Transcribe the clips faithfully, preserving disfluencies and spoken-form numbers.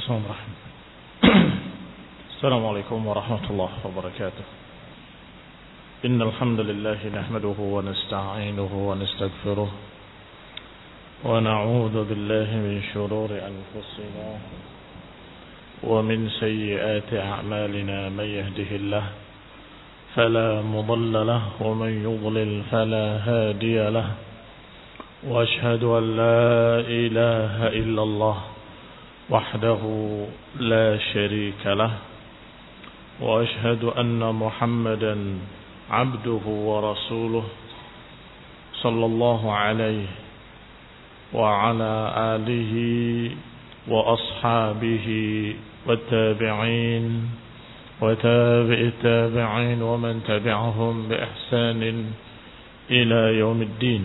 السلام عليكم ورحمة الله وبركاته. إن الحمد لله نحمده ونستعينه ونستغفره ونعوذ بالله من شرور أنفسنا ومن سيئات أعمالنا. من يهده الله فلا مضل له ومن يضلل فلا هادي له، وأشهد أن لا إله إلا الله وحده لا شريك له، وأشهد أن محمدا عبده ورسوله صلى الله عليه وعلى آله وأصحابه والتابعين وتابع التابعين ومن تبعهم بإحسان إلى يوم الدين.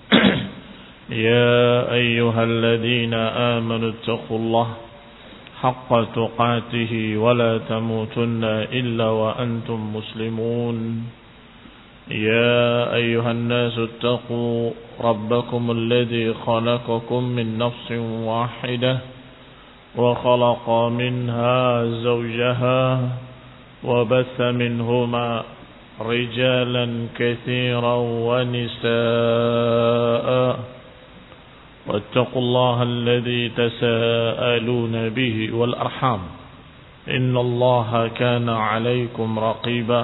يا أيها الذين آمنوا اتقوا الله حق تقاته ولا تموتن إلا وأنتم مسلمون. يا أيها الناس اتقوا ربكم الذي خلقكم من نفس واحدة وخلق منها زوجها وبث منهما رجالا كثيرا ونساء، واتقوا الله الذي تساءلون به والأرحام إن الله كان عليكم رقيبا.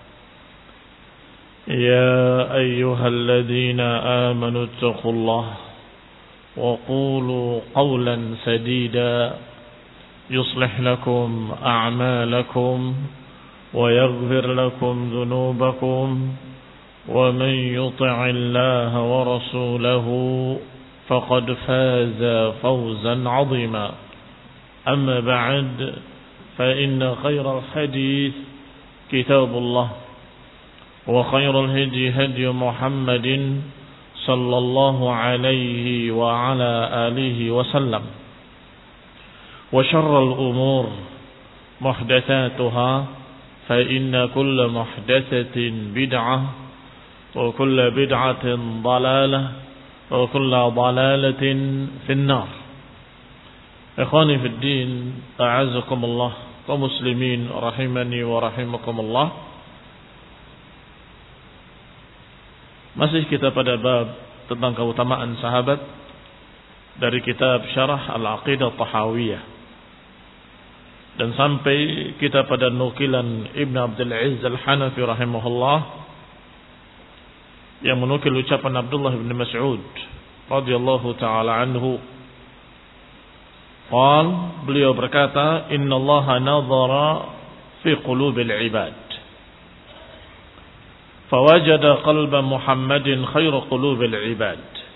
يا أيها الذين آمنوا اتقوا الله وقولوا قولا سديدا يصلح لكم أعمالكم ويغفر لكم ذنوبكم، ومن يطع الله ورسوله فقد فاز فوزا عظيما. أما بعد، فإن خير الحديث كتاب الله، وخير الهدي هدي محمد صلى الله عليه وعلى آله وسلم، وشر الأمور محدثاتها، فإن كل محدثة بدعة وكل بدعة ضلالة وكل ضلالة في النار. إخواني في الدين، أعزكم الله ومسلمين رحمني ورحمكم الله. Masih kita pada bab tentang keutamaan sahabat dari kitab Syarah Al-Aqidah Tahawiyah, dan sampai kita pada nukilan Ibn Abdul Aziz Al-Hanafi rahimahullah yang menukil ucapan Abdullah bin Mas'ud radhiyallahu ta'ala anhu. Qal, beliau berkata, Inna Allah nadhara fi qulubil ibad fawajada qalba Muhammadin khairu qulubil ibad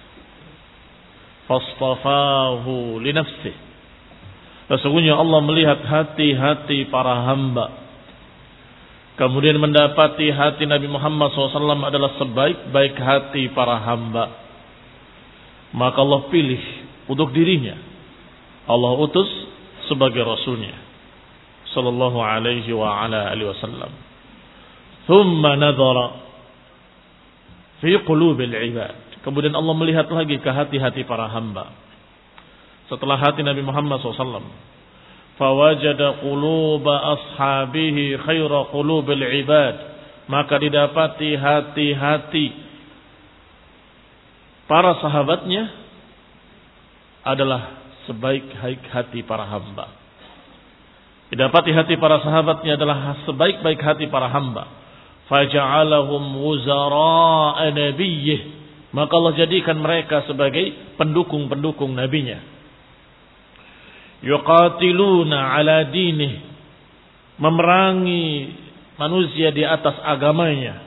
fastafahu li nafsihi. Sesungguhnya Allah melihat hati-hati para hamba, kemudian mendapati hati Nabi Muhammad shallallahu alaihi wasallam adalah sebaik-baik hati para hamba. Maka Allah pilih untuk dirinya, Allah utus sebagai Rasulnya sallallahu alaihi wa ala alihi wasallam. Thumma nadhara fi qulubil ibad. Kemudian Allah melihat lagi ke hati-hati para hamba. Setelah hati Nabi Muhammad shallallahu alaihi wasallam, fawajada quluba ashabihi khaira qulubil ibad, maka didapati hati-hati para sahabatnya adalah sebaik-baik hati para hamba. Didapati hati para sahabatnya adalah sebaik-baik hati para hamba. Faja'alahum wuzara'a nabiyyih, maka Allah jadikan mereka sebagai pendukung-pendukung nabinya. Yuqatiluna ala dinih, memerangi manusia di atas agamanya.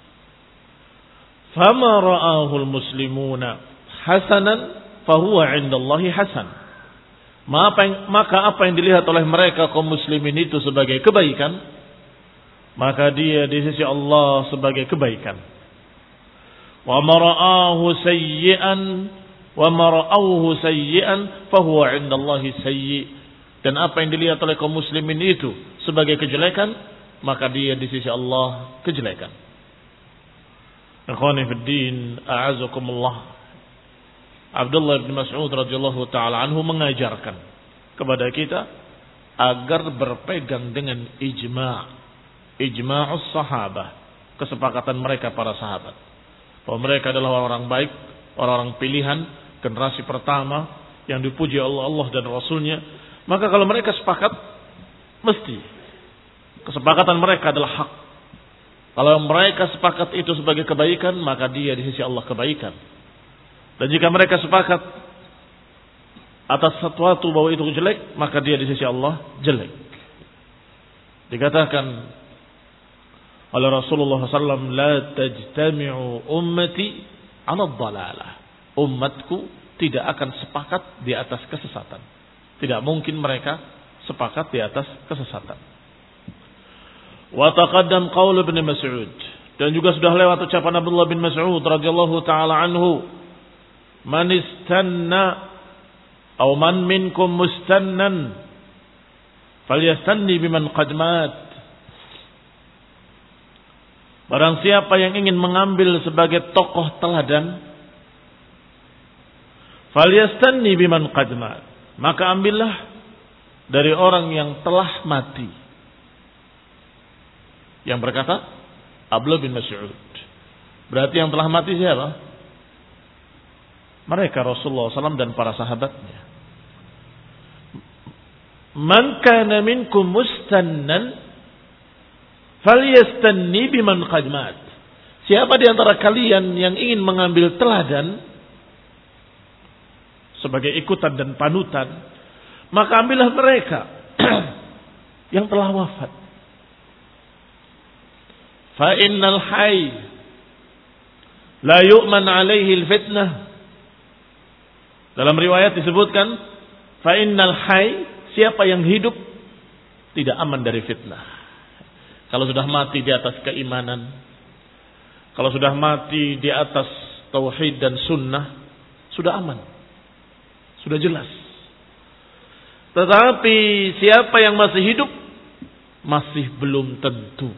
Fama ra'ahul muslimuna hasanan fahuwa 'indallahi hasan. Maka apa yang dilihat oleh mereka kaum muslimin itu sebagai kebaikan, maka dia di sisi Allah sebagai kebaikan. Wa ma ra'ahu sayyi'an wa ma ra'awhu sayyi'an fahuwa 'indallahi sayyi'. Dan apa yang dilihat oleh kaum muslimin itu sebagai kejelekan, maka dia di sisi Allah kejelekan. Ikhwani fid din, a'azakumullah. Abdullah bin Mas'ud radhiyallahu taala anhu mengajarkan kepada kita agar berpegang dengan ijma', ijma'us sahabah, kesepakatan mereka para sahabat, bahwa mereka adalah orang baik, orang-orang pilihan, generasi pertama yang dipuji Allah, Allah dan Rasulnya. Maka kalau mereka sepakat, mesti kesepakatan mereka adalah hak. Kalau mereka sepakat itu sebagai kebaikan, maka dia di sisi Allah kebaikan. Dan jika mereka sepakat atas sesuatu bahwa itu jelek, maka dia di sisi Allah jelek. Dikatakan oleh Rasulullah sallallahu alaihi wasallam, la tajtami'u ummati 'ala dhalalah. Umatku tidak akan sepakat di atas kesesatan. Tidak mungkin mereka sepakat di atas kesesatan. Wa taqaddam qaul Ibn Mas'ud, dan juga sudah lewat ucapan Abdullah bin Mas'ud radhiyallahu taala anhu, man istanna aw man minkum mustannan falyastanni biman qad mat. Barang siapa yang ingin mengambil sebagai tokoh teladan, falyastanni biman qad mat, maka ambillah dari orang yang telah mati. Yang berkata Abdullah bin Mas'ud. Berarti yang telah mati siapa? Mereka Rasulullah sallallahu alaihi wasallam dan para sahabatnya. Man kana minkum mustannan falyastanni biman qad mat. Siapa di antara kalian yang ingin mengambil teladan sebagai ikutan dan panutan, maka ambillah mereka yang telah wafat. Fa innal hayy la yu'man alaihi al-fitnah. Dalam riwayat disebutkan, fa innal hayy, siapa yang hidup tidak aman dari fitnah. Kalau sudah mati di atas keimanan, kalau sudah mati di atas tauhid dan sunnah, sudah aman, sudah jelas. Tetapi siapa yang masih hidup, masih belum tentu.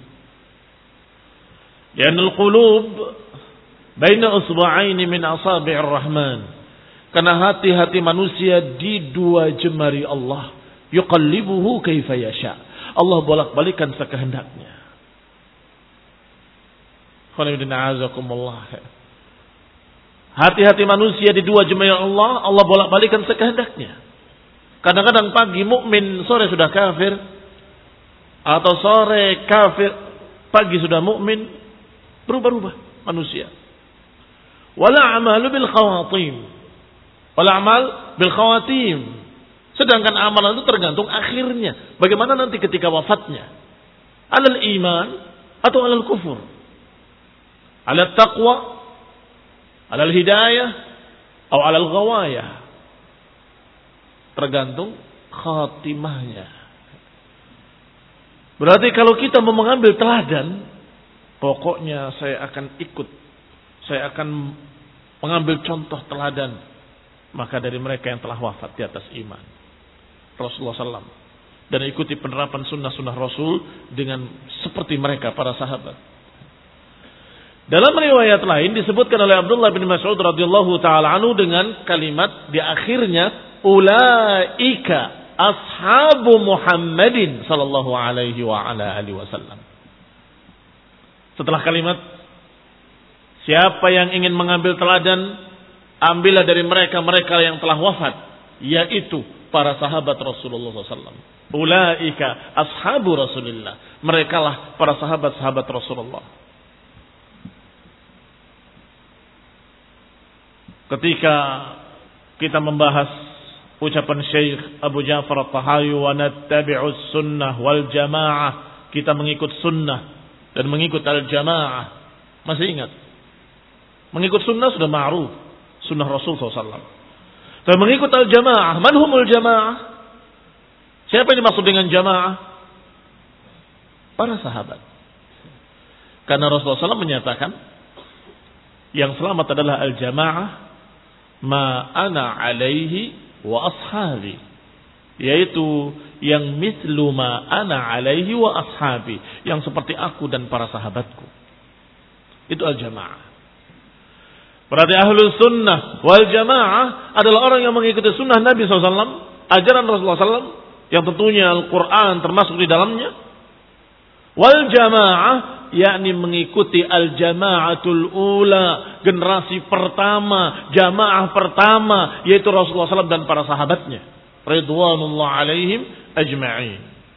Lianul qulub baina usba'aini min asabi'ir rahman. Karena hati-hati manusia di dua jemari Allah. Yuqallibuhu kaifa yasha. Allah bolak-balikan sekehendaknya. Hati-hati manusia di dua jemari Allah, Allah bolak-balikan sekehendaknya. Kadang-kadang pagi mukmin, sore sudah kafir, atau sore kafir, pagi sudah mukmin. Berubah-ubah manusia. Wala amalu bil khawatim. Wala amal bil khawatim. Sedangkan amalan itu tergantung akhirnya. Bagaimana nanti ketika wafatnya? Alal iman atau alal kufur? Alal taqwa? Alal hidayah? Atau alal ghawayah? Tergantung khatimahnya. Berarti kalau kita mau mengambil teladan, pokoknya saya akan ikut, saya akan mengambil contoh teladan, maka dari mereka yang telah wafat di atas iman, Rasulullah sallallahu alaihi wasallam, dan ikuti penerapan sunnah-sunnah Rasul dengan seperti mereka para sahabat. Dalam riwayat lain disebutkan oleh Abdullah bin Mas'ud radhiyallahu taala anhu dengan kalimat di akhirnya, ulaika ashabu Muhammadin sallallahu alaihi wa ala alihi wasallam. Setelah kalimat, siapa yang ingin mengambil teladan, ambillah dari mereka-mereka yang telah wafat, yaitu para sahabat Rasulullah sallallahu alaihi wasallam. Ulaika ashabu Rasulillah. Mereka lah para sahabat-sahabat Rasulullah. Ketika kita membahas ucapan Syekh Abu Ja'far At-Tahawi, wa nattabi'us sunnah wal jamaah, kita mengikut sunnah dan mengikut al-jamaah. Masih ingat? Mengikut sunnah sudah ma'ruf, sunnah Rasul sallallahu alaihi wasallam. Dan mengikut al-jamaah, man humul jamaah? Siapa yang dimaksud dengan jamaah? Para sahabat. Karena Rasulullah sallallahu alaihi wasallam menyatakan, yang selamat adalah al-jamaah ma ana alaihi wa ashabi, yaitu yang mislu ma ana alaihi wa ashabi, yang seperti aku dan para sahabatku. Itu al-jamaah. Berarti ahlus sunnah wal jamaah adalah orang yang mengikuti sunnah Nabi sallallahu alaihi wasallam, ajaran Rasulullah sallallahu alaihi wasallam, yang tentunya Al-Quran termasuk di dalamnya. Wal jamaah, yakni mengikuti al-jama'atul ula, generasi pertama, jamaah pertama, yaitu Rasulullah shallallahu alaihi wasallam dan para sahabatnya, ridwanullah alaihim ajma'in.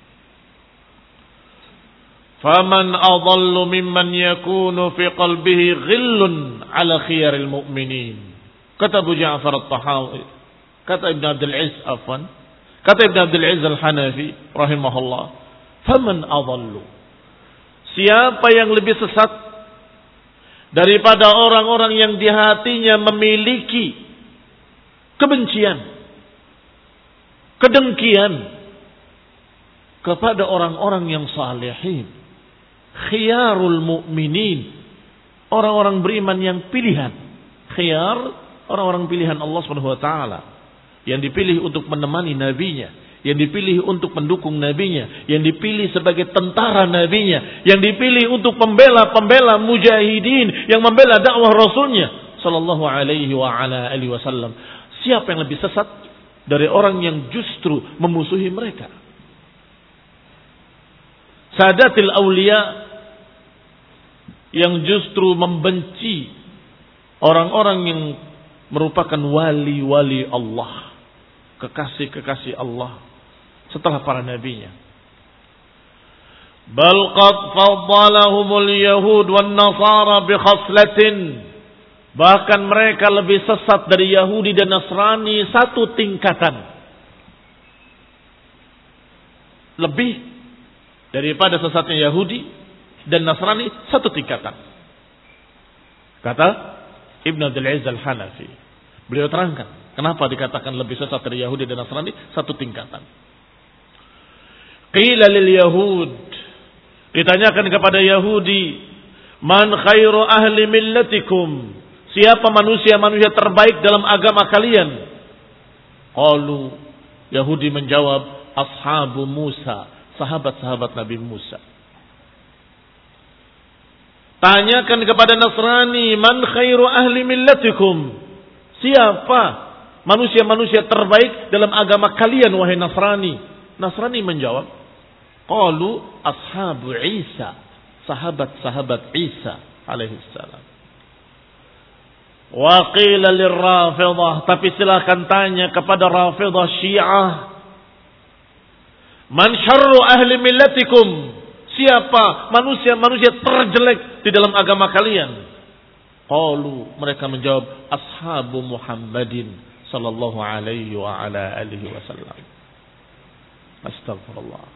Faman adallu mimman yakunu fi qalbihi ghillun ala khiyaril mu'minin. Kata Abu Ja'far at-Tahawi, kata Ibn Abdul Aziz afwan, kata Ibn Abdul Aziz al-Hanafi rahimahullah, faman adallu, siapa yang lebih sesat daripada orang-orang yang di hatinya memiliki kebencian, kedengkian kepada orang-orang yang salihin, khiyarul mu'minin, orang-orang beriman yang pilihan. Khiyar, orang-orang pilihan Allah Subhanahu wa taala, yang dipilih untuk menemani nabinya, yang dipilih untuk mendukung nabinya, yang dipilih sebagai tentara nabinya, yang dipilih untuk pembela-pembela mujahidin yang membela dakwah Rasulnya sallallahu alaihi wa ala alihi wasallam. Siapa yang lebih sesat dari orang yang justru memusuhi mereka? Sadatil aulia yang justru membenci orang-orang yang merupakan wali-wali Allah, kekasih-kekasih Allah setelah para nabinya. Bal qad faddalahumul yahud wan nasara bi khaslatin, bahkan mereka lebih sesat dari Yahudi dan Nasrani satu tingkatan, lebih daripada sesatnya Yahudi dan Nasrani satu tingkatan. Kata Ibn Abdul Aziz al-Hanafi, beliau terangkan kenapa dikatakan lebih sesat dari Yahudi dan Nasrani satu tingkatan. Qila lil Yahud, ditanyakan kepada Yahudi, man khairu ahli millatikum, siapa manusia-manusia terbaik dalam agama kalian? Qalu, Yahudi menjawab, ashabu Musa, sahabat-sahabat Nabi Musa. Tanyakan kepada Nasrani, man khairu ahli millatikum, siapa manusia-manusia terbaik dalam agama kalian wahai Nasrani? Nasrani menjawab, qalu ashabu Isa, sahabat-sahabat Isa alaihi salam. Wa qila lirrafidah, tapi silakan tanya kepada Rafidah Syiah, man syarru ahli millatikum, siapa manusia-manusia terjelek di dalam agama kalian? Qalu, mereka menjawab, ashabu Muhammadin sallallahu alaihi wa ala alihi wasallam. Astagfirullah.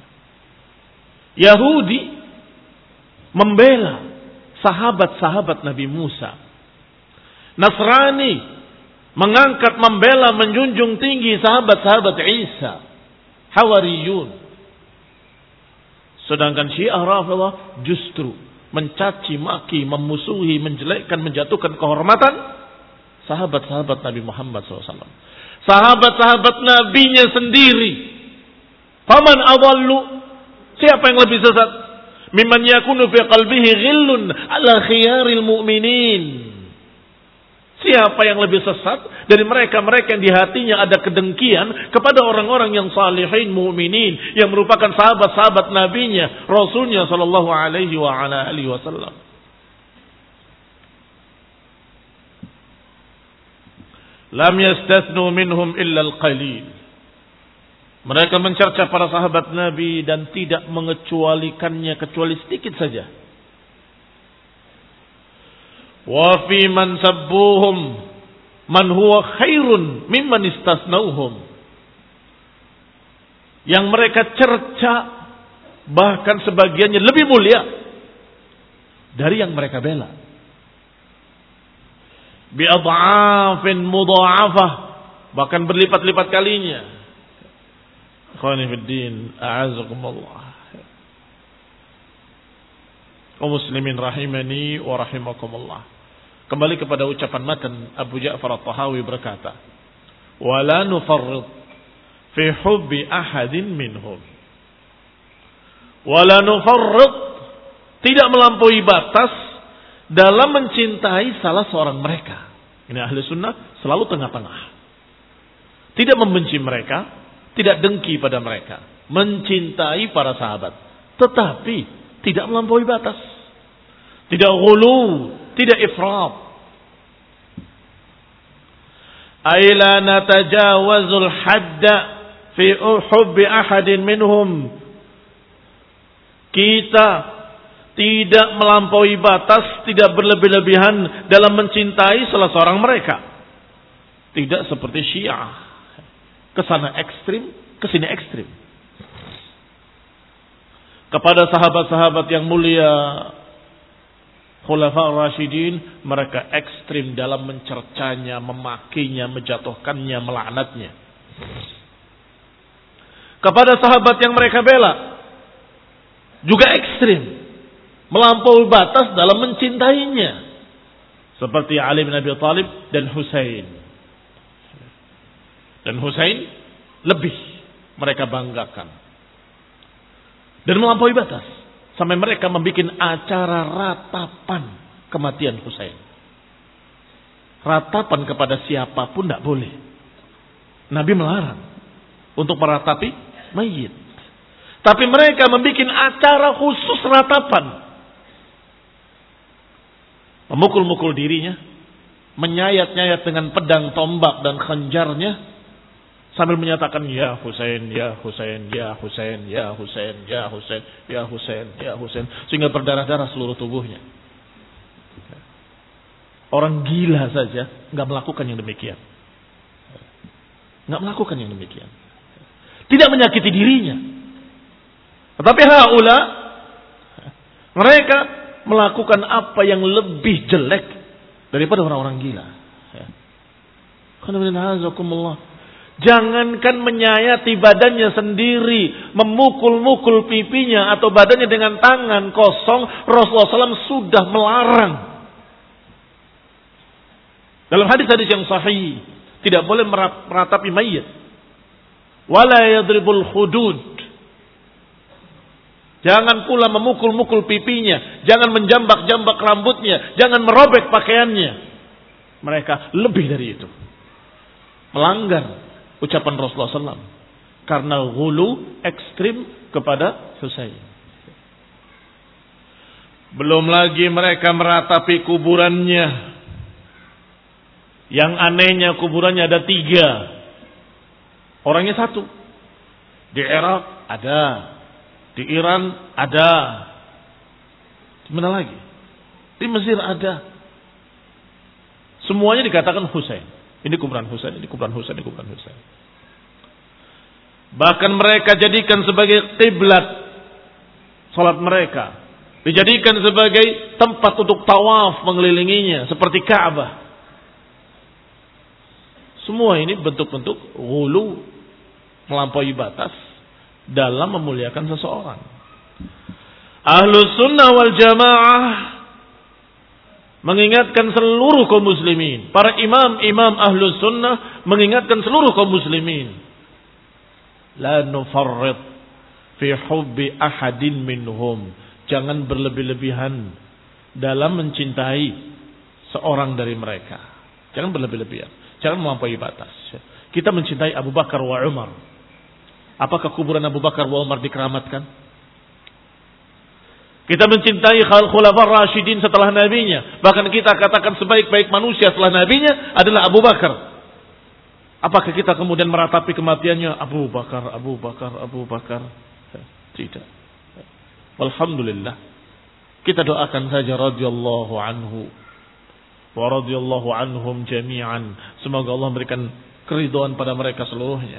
Yahudi membela sahabat-sahabat Nabi Musa. Nasrani mengangkat, membela, menjunjung tinggi sahabat-sahabat Isa, Hawariyun. Sedangkan Syiah Rafidah justru mencaci maki, memusuhi, menjelekkan, menjatuhkan kehormatan sahabat-sahabat Nabi Muhammad shallallahu alaihi wasallam, sahabat-sahabat Nabinya sendiri. Faman adallu, siapa yang lebih sesat? Mimman yakunu fi qalbihi ghillun ala khiyaril mu'minin, siapa yang lebih sesat dari mereka-mereka yang di hatinya ada kedengkian kepada orang-orang yang salihin, mu'minin, yang merupakan sahabat-sahabat nabinya, rasulnya sallallahu alaihi wa ala alihi wasallam. Lam yastathnu minhum illa al-qalil, mereka mencerca para sahabat Nabi dan tidak mengecualikannya kecuali sedikit saja. Wa fi man sabbuhum man huwa khairun mimman istasnauhum, yang mereka cerca bahkan sebagiannya lebih mulia dari yang mereka bela. Bi adhafin mudha'afah, bahkan berlipat-lipat kalinya. Ikhwani fid din, a'azakumullah. Kaum muslimin rahimani wa rahimakumullah. Kembali kepada ucapan matan, Abu Ja'far at-Tahawi berkata, "Wala nufarrid fi hubbi ahadin minhum." Wala nufarrid, tidak melampaui batas dalam mencintai salah seorang mereka. Ini ahli sunnah selalu tengah-tengah. Tidak membenci mereka, tidak dengki pada mereka, mencintai para sahabat, tetapi tidak melampaui batas, tidak ghulu, tidak ifrat. Aila natajawazul hadda fi hubbi ahadin minhum. Kita tidak melampaui batas, tidak berlebih-lebihan dalam mencintai salah seorang mereka. Tidak seperti Syiah, kesana ekstrim, kesini ekstrim. Kepada sahabat-sahabat yang mulia, Khulafaur Rasyidin, mereka ekstrim dalam mencercanya, memakinya, menjatuhkannya, melaknatnya. Kepada sahabat yang mereka bela, juga ekstrim, melampaui batas dalam mencintainya, seperti Ali bin Abi Thalib dan Husain. Dan Husain lebih mereka banggakan, dan melampaui batas sampai mereka membuat acara ratapan kematian Husain. Ratapan kepada siapapun tidak boleh. Nabi melarang untuk meratapi mayit, tapi mereka membuat acara khusus ratapan, memukul-mukul dirinya, menyayat-nyayat dengan pedang, tombak dan khanjarnya, sambil menyatakan ya Husain, ya Husain, ya Husain, ya Husain, ya Husain, ya Husain, ya Husain, sehingga berdarah-darah seluruh tubuhnya. Orang gila saja nggak melakukan yang demikian, nggak melakukan yang demikian, tidak menyakiti dirinya. Tetapi haula, mereka melakukan apa yang lebih jelek daripada orang-orang gila. Jangankan menyayati badannya sendiri, memukul-mukul pipinya atau badannya dengan tangan kosong, Rasulullah shallallahu alaihi wasallam sudah melarang. Dalam hadis-hadis yang sahih, tidak boleh meratapi mayit. Wala yadribul hudud. Jangan pula memukul-mukul pipinya, jangan menjambak-jambak rambutnya, jangan merobek pakaiannya. Mereka lebih dari itu, melanggar ucapan Rasulullah shallallahu alaihi wasallam karena ghulu ekstrim kepada Husain. Belum lagi mereka meratapi kuburannya. Yang anehnya kuburannya ada tiga, orangnya satu. Di Irak ada, di Iran ada, di mana lagi? Di Mesir ada. Semuanya dikatakan Husain. Ini kuburan Husain, ini kuburan Husain, ini kuburan Husain. Bahkan mereka jadikan sebagai kiblat salat mereka, dijadikan sebagai tempat untuk tawaf mengelilinginya seperti Ka'bah. Semua ini bentuk-bentuk ghulu, melampaui batas dalam memuliakan seseorang. Ahlus sunnah wal jamaah mengingatkan seluruh kaum muslimin. Para imam-imam ahlus sunnah mengingatkan seluruh kaum muslimin. La nufarrid fi hubbi ahadin minhum. Jangan berlebih-lebihan dalam mencintai seorang dari mereka. Jangan berlebih-lebihan. Jangan melampaui batas. Kita mencintai Abu Bakar wa Umar. Apakah kuburan Abu Bakar wa Umar dikeramatkan? Kita mencintai Khulafaur Rasyidin setelah nabinya. Bahkan kita katakan sebaik-baik manusia setelah nabinya adalah Abu Bakar. Apakah kita kemudian meratapi kematiannya Abu Bakar, Abu Bakar, Abu Bakar? Tidak. Alhamdulillah. Kita doakan saja radhiyallahu anhu wa radhiyallahu anhum jami'an. Semoga Allah memberikan keridhaan pada mereka seluruhnya.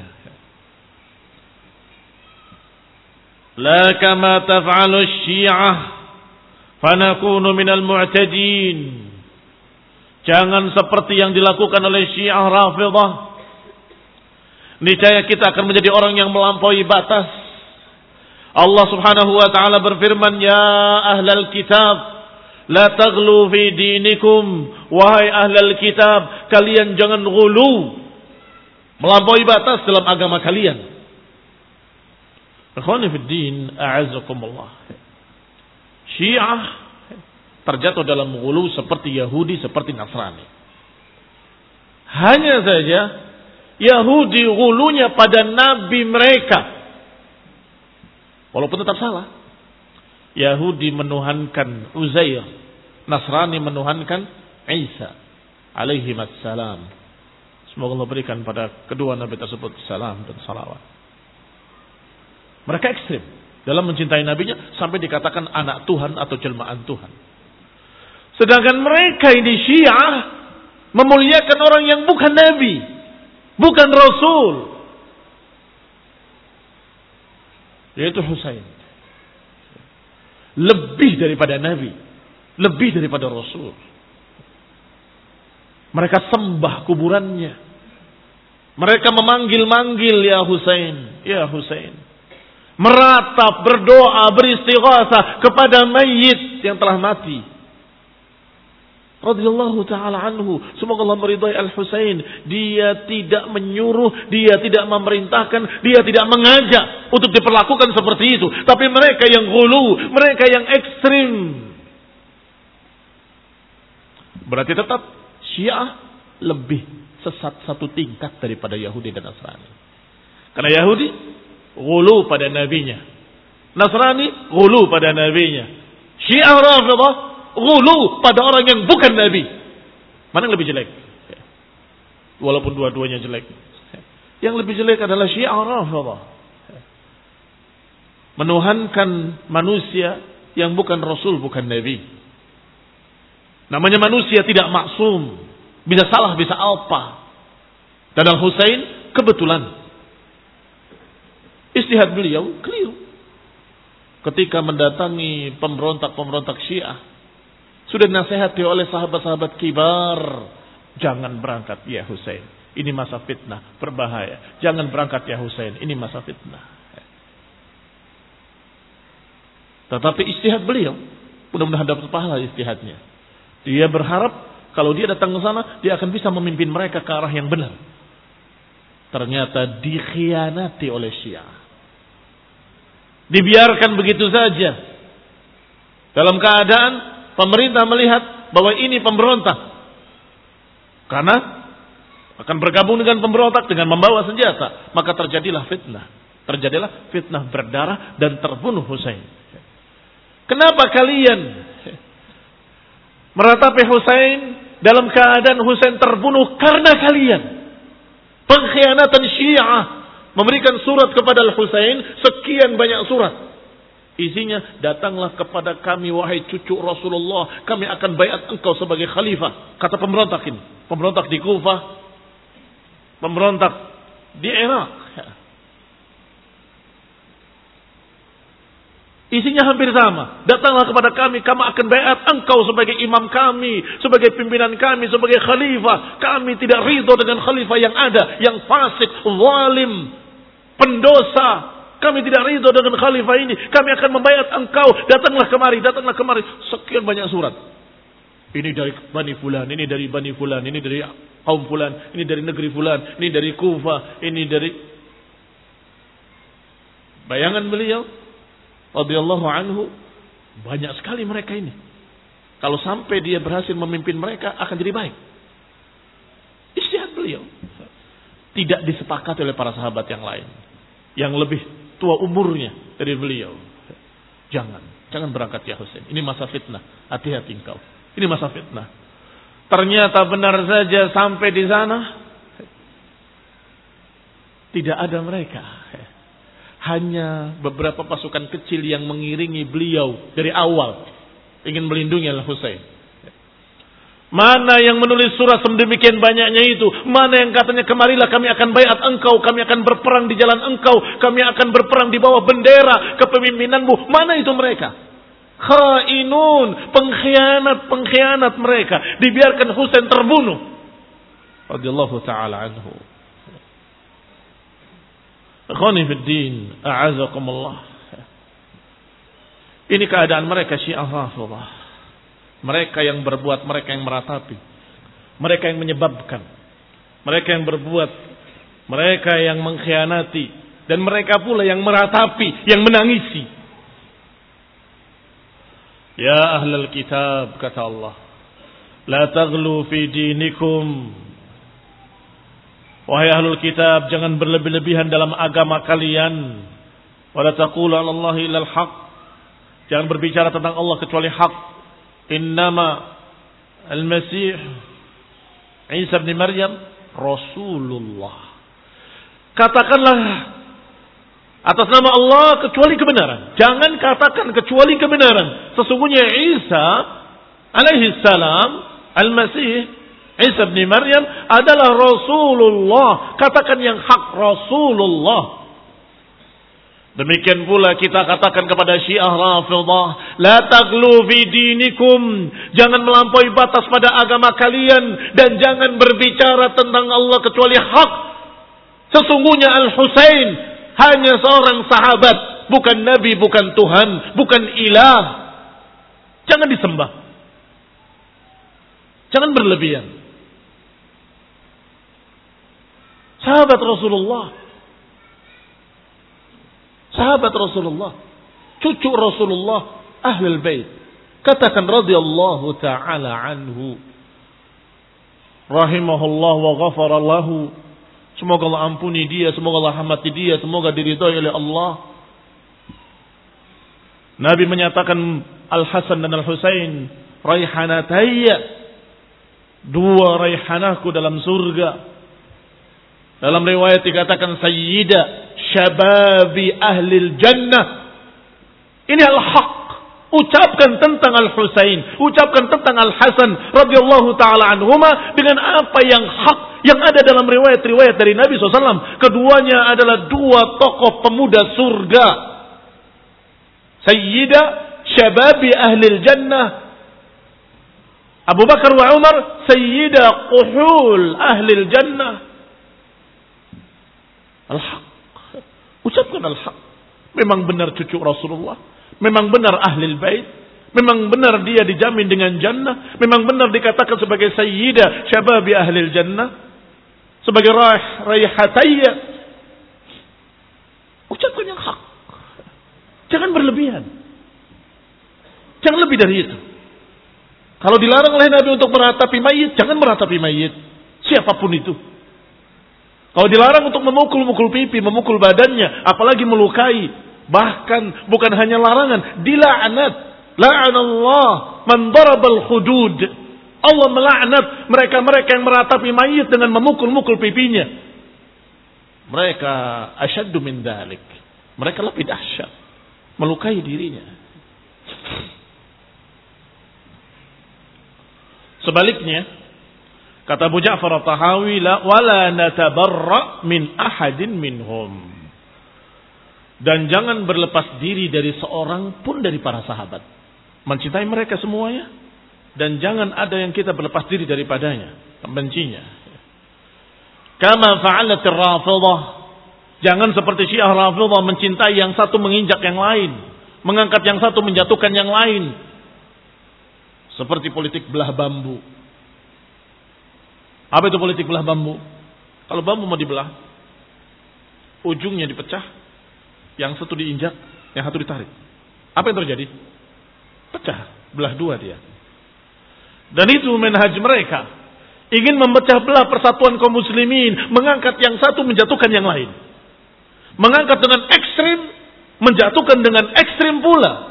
La kama taf'alu syiah fanakunu minal mu'tadin. Jangan seperti yang dilakukan oleh Syiah Rafidhah. Niscaya kita akan menjadi orang yang melampaui batas. Allah Subhanahu wa taala berfirman, "Ya ahlal kitab, la taghlu fi dinikum." Wahai ahlal kitab, kalian jangan ghulu, melampaui batas dalam agama kalian. Ikhwani fid din, a'azzakumullah. Syiah terjatuh dalam ghulu seperti Yahudi, seperti Nasrani. Hanya saja Yahudi gulunya pada nabi mereka. Walaupun tetap salah. Yahudi menuhankan Uzair, Nasrani menuhankan Isa alaihi wassalam. Semoga Allah berikan pada kedua nabi tersebut salam dan salawat. Mereka ekstrim dalam mencintai nabinya sampai dikatakan anak Tuhan atau jelmaan Tuhan. Sedangkan mereka ini Syiah memuliakan orang yang bukan nabi, bukan rasul, yaitu Husain. Lebih daripada nabi, lebih daripada rasul. Mereka sembah kuburannya. Mereka memanggil-manggil ya Husain, ya Husain. Meratap, berdoa, beristighatsah kepada mayit yang telah mati. Radhiyallahu ta'ala anhu. Semoga Allah meridai Al-Husain. Dia tidak menyuruh, dia tidak memerintahkan, dia tidak mengajak untuk diperlakukan seperti itu. Tapi mereka yang ghulu, mereka yang ekstrim. Berarti tetap Syiah lebih sesat satu tingkat daripada Yahudi dan Nasrani. Karena Yahudi ghulu pada nabinya, Nasrani ghulu pada nabinya, Syiah Rafidhah ghulu pada orang yang bukan nabi. Mana yang lebih jelek? Walaupun dua-duanya jelek, yang lebih jelek adalah Syiah Rafidhah, menuhankan manusia yang bukan rasul, bukan nabi. Namanya manusia tidak maksum, bisa salah, bisa apa. Dan Al-Husain kebetulan istihad beliau keliru. Ketika mendatangi pemberontak-pemberontak Syiah, sudah dinasihati oleh sahabat-sahabat kibar, jangan berangkat ya Husain, ini masa fitnah, berbahaya. Jangan berangkat ya Husain, ini masa fitnah. Tetapi istihad beliau, mudah-mudahan dapat pahala istihadnya. Dia berharap kalau dia datang ke sana, dia akan bisa memimpin mereka ke arah yang benar. Ternyata dikhianati oleh Syiah. Dibiarkan begitu saja. Dalam keadaan pemerintah melihat bahwa ini pemberontak. Karena akan bergabung dengan pemberontak dengan membawa senjata. Maka terjadilah fitnah. Terjadilah fitnah berdarah dan terbunuh Husain. Kenapa kalian meratapi Husain dalam keadaan Husain terbunuh karena kalian? Pengkhianatan Syiah memberikan surat kepada Al-Husain, sekian banyak surat. Isinya, datanglah kepada kami wahai cucu Rasulullah, kami akan baiat engkau sebagai khalifah. Kata pemberontak ini, pemberontak di Kufah, pemberontak di Irak. Isinya hampir sama. Datanglah kepada kami, kami akan baiat engkau sebagai imam kami, sebagai pimpinan kami, sebagai khalifah. Kami tidak ridho dengan khalifah yang ada, yang fasik, zalim, pendosa. Kami tidak ridho dengan khalifah ini. Kami akan membaiat engkau. Datanglah kemari, datanglah kemari. Sekian banyak surat. Ini dari Bani Fulan, ini dari Bani Fulan, ini dari kaum Fulan, ini dari negeri Fulan, ini dari Kufah, ini dari... Bayangan beliau radhiyallahu anhu, banyak sekali mereka ini. Kalau sampai dia berhasil memimpin mereka, akan jadi baik. Ijtihad beliau tidak disepakati oleh para sahabat yang lain, yang lebih tua umurnya dari beliau. Jangan, jangan berangkat ya Husain. Ini masa fitnah. Hati-hati engkau. Ini masa fitnah. Ternyata benar saja sampai di sana tidak ada mereka. Hanya beberapa pasukan kecil yang mengiringi beliau dari awal, ingin melindungi Al-Husain. Mana yang menulis surat sedemikian banyaknya itu? Mana yang katanya kemarilah kami akan baiat engkau, kami akan berperang di jalan engkau, kami akan berperang di bawah bendera kepemimpinanmu? Mana itu mereka? Khainun, pengkhianat-pengkhianat mereka. Dibiarkan Husain terbunuh radhiyallahu taala anhu. Akhwani fid din, a'azakumullah. Ini keadaan mereka Syiah Rafidhah. Mereka yang berbuat, mereka yang meratapi, mereka yang menyebabkan, mereka yang berbuat, mereka yang mengkhianati, dan mereka pula yang meratapi, yang menangisi. Ya ahlal kitab, kata Allah, la taghlu fi dinikum. Wahai ahlul kitab, jangan berlebih-lebihan dalam agama kalian. Wala taqulu 'ala Allahi illal haq. Jangan berbicara tentang Allah kecuali hak. Innama al-Masih Isa bin Maryam Rasulullah. Katakanlah atas nama Allah kecuali kebenaran. Jangan katakan kecuali kebenaran. Sesungguhnya Isa alaihi salam, al-Masih Isa bin Maryam adalah Rasulullah. Katakan yang hak, Rasulullah. Demikian pula kita katakan kepada Syiah Rafidhah, la taghlu fi dinikum, jangan melampaui batas pada agama kalian dan jangan berbicara tentang Allah kecuali hak. Sesungguhnya Al-Husain hanya seorang sahabat, bukan nabi, bukan Tuhan, bukan ilah. Jangan disembah. Jangan berlebihan. Sahabat Rasulullah, sahabat Rasulullah, cucu Rasulullah, ahlul bait. Katakan radhiyallahu ta'ala anhu, rahimahullah wa ghafara lahu. Semoga Allah ampuni dia, semoga Allah rahmati dia, semoga diridhai oleh Allah. Nabi menyatakan Al-Hasan dan Al-Husain raihanatayya, dua raihanahku dalam surga. Dalam riwayat dikatakan sayyida syababi ahlil jannah. Ini al-haq. Ucapkan tentang Al-Husain, ucapkan tentang Al-Hasan radhiyallahu taala anhuma dengan apa yang hak yang ada dalam riwayat-riwayat dari Nabi shallallahu alaihi wasallam. Keduanya adalah dua tokoh pemuda surga. Sayyida syababi ahlil jannah Abu Bakar wa Umar, sayyida quhul ahlil jannah. Al-haq. Ucapkan al-haq. Memang benar cucu Rasulullah. Memang benar ahlil bait. Memang benar dia dijamin dengan jannah. Memang benar dikatakan sebagai sayyida syababi ahlil jannah. Sebagai raih, raihatayya. Ucapkan yang hak. Jangan berlebihan. Jangan lebih dari itu. Kalau dilarang oleh Nabi untuk meratapi mayit, jangan meratapi mayit. Siapapun itu. Kalau dilarang untuk memukul-mukul pipi, memukul badannya, apalagi melukai, bahkan bukan hanya larangan, dilaknat. La'anallah man darabal hudud. Allah melaknat mereka-mereka yang meratapi mayit dengan memukul-mukul pipinya. Mereka asyaddu min dzalik. Mereka lebih dahsyat, melukai dirinya. Sebaliknya, kata Abu Ja'far At-Tahawi, la wala natabarra min ahadin minhum. Dan jangan berlepas diri dari seorang pun dari para sahabat. Mencintai mereka semuanya dan jangan ada yang kita berlepas diri daripadanya, membencinya. Kama fa'alat ar-Rafidhah. Jangan seperti Syiah Rafidhah mencintai yang satu menginjak yang lain, mengangkat yang satu menjatuhkan yang lain. Seperti politik belah bambu. Apa itu politik belah bambu? Kalau bambu mau dibelah, ujungnya dipecah, yang satu diinjak, yang satu ditarik. Apa yang terjadi? Pecah, belah dua dia. Dan itu manhaj mereka. Ingin memecah belah persatuan kaum muslimin, mengangkat yang satu menjatuhkan yang lain. Mengangkat dengan ekstrim, menjatuhkan dengan ekstrim pula.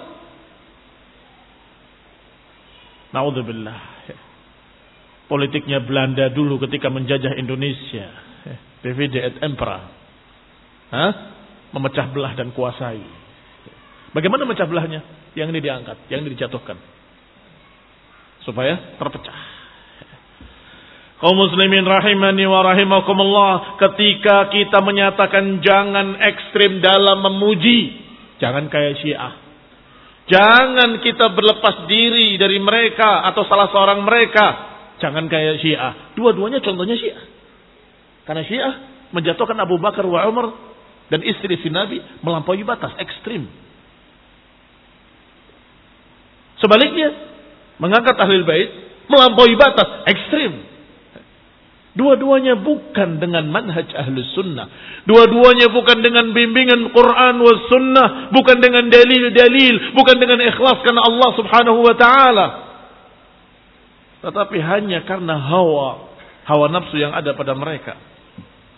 Naudzubillah. Politiknya Belanda dulu ketika menjajah Indonesia. Divide et impera. Hah? Memecah belah dan kuasai. Bagaimana memecah belahnya? Yang ini diangkat, yang ini dijatuhkan. Supaya terpecah. Kaum muslimin rahimani wa rahimakumullah. Ketika kita menyatakan jangan ekstrim dalam memuji. Jangan kayak Syiah. Jangan kita berlepas diri dari mereka atau salah seorang mereka. Jangan kayak Syiah. Dua-duanya contohnya Syiah. Karena Syiah menjatuhkan Abu Bakar wa Umar dan istri si Nabi melampaui batas ekstrim. Sebaliknya, mengangkat ahlul bait melampaui batas ekstrim. Dua-duanya bukan dengan manhaj ahlus sunnah. Dua-duanya bukan dengan bimbingan Quran was sunnah. Bukan dengan dalil-dalil. Bukan dengan ikhlas karena Allah subhanahu wa ta'ala. Tetapi hanya karena hawa. Hawa nafsu yang ada pada mereka.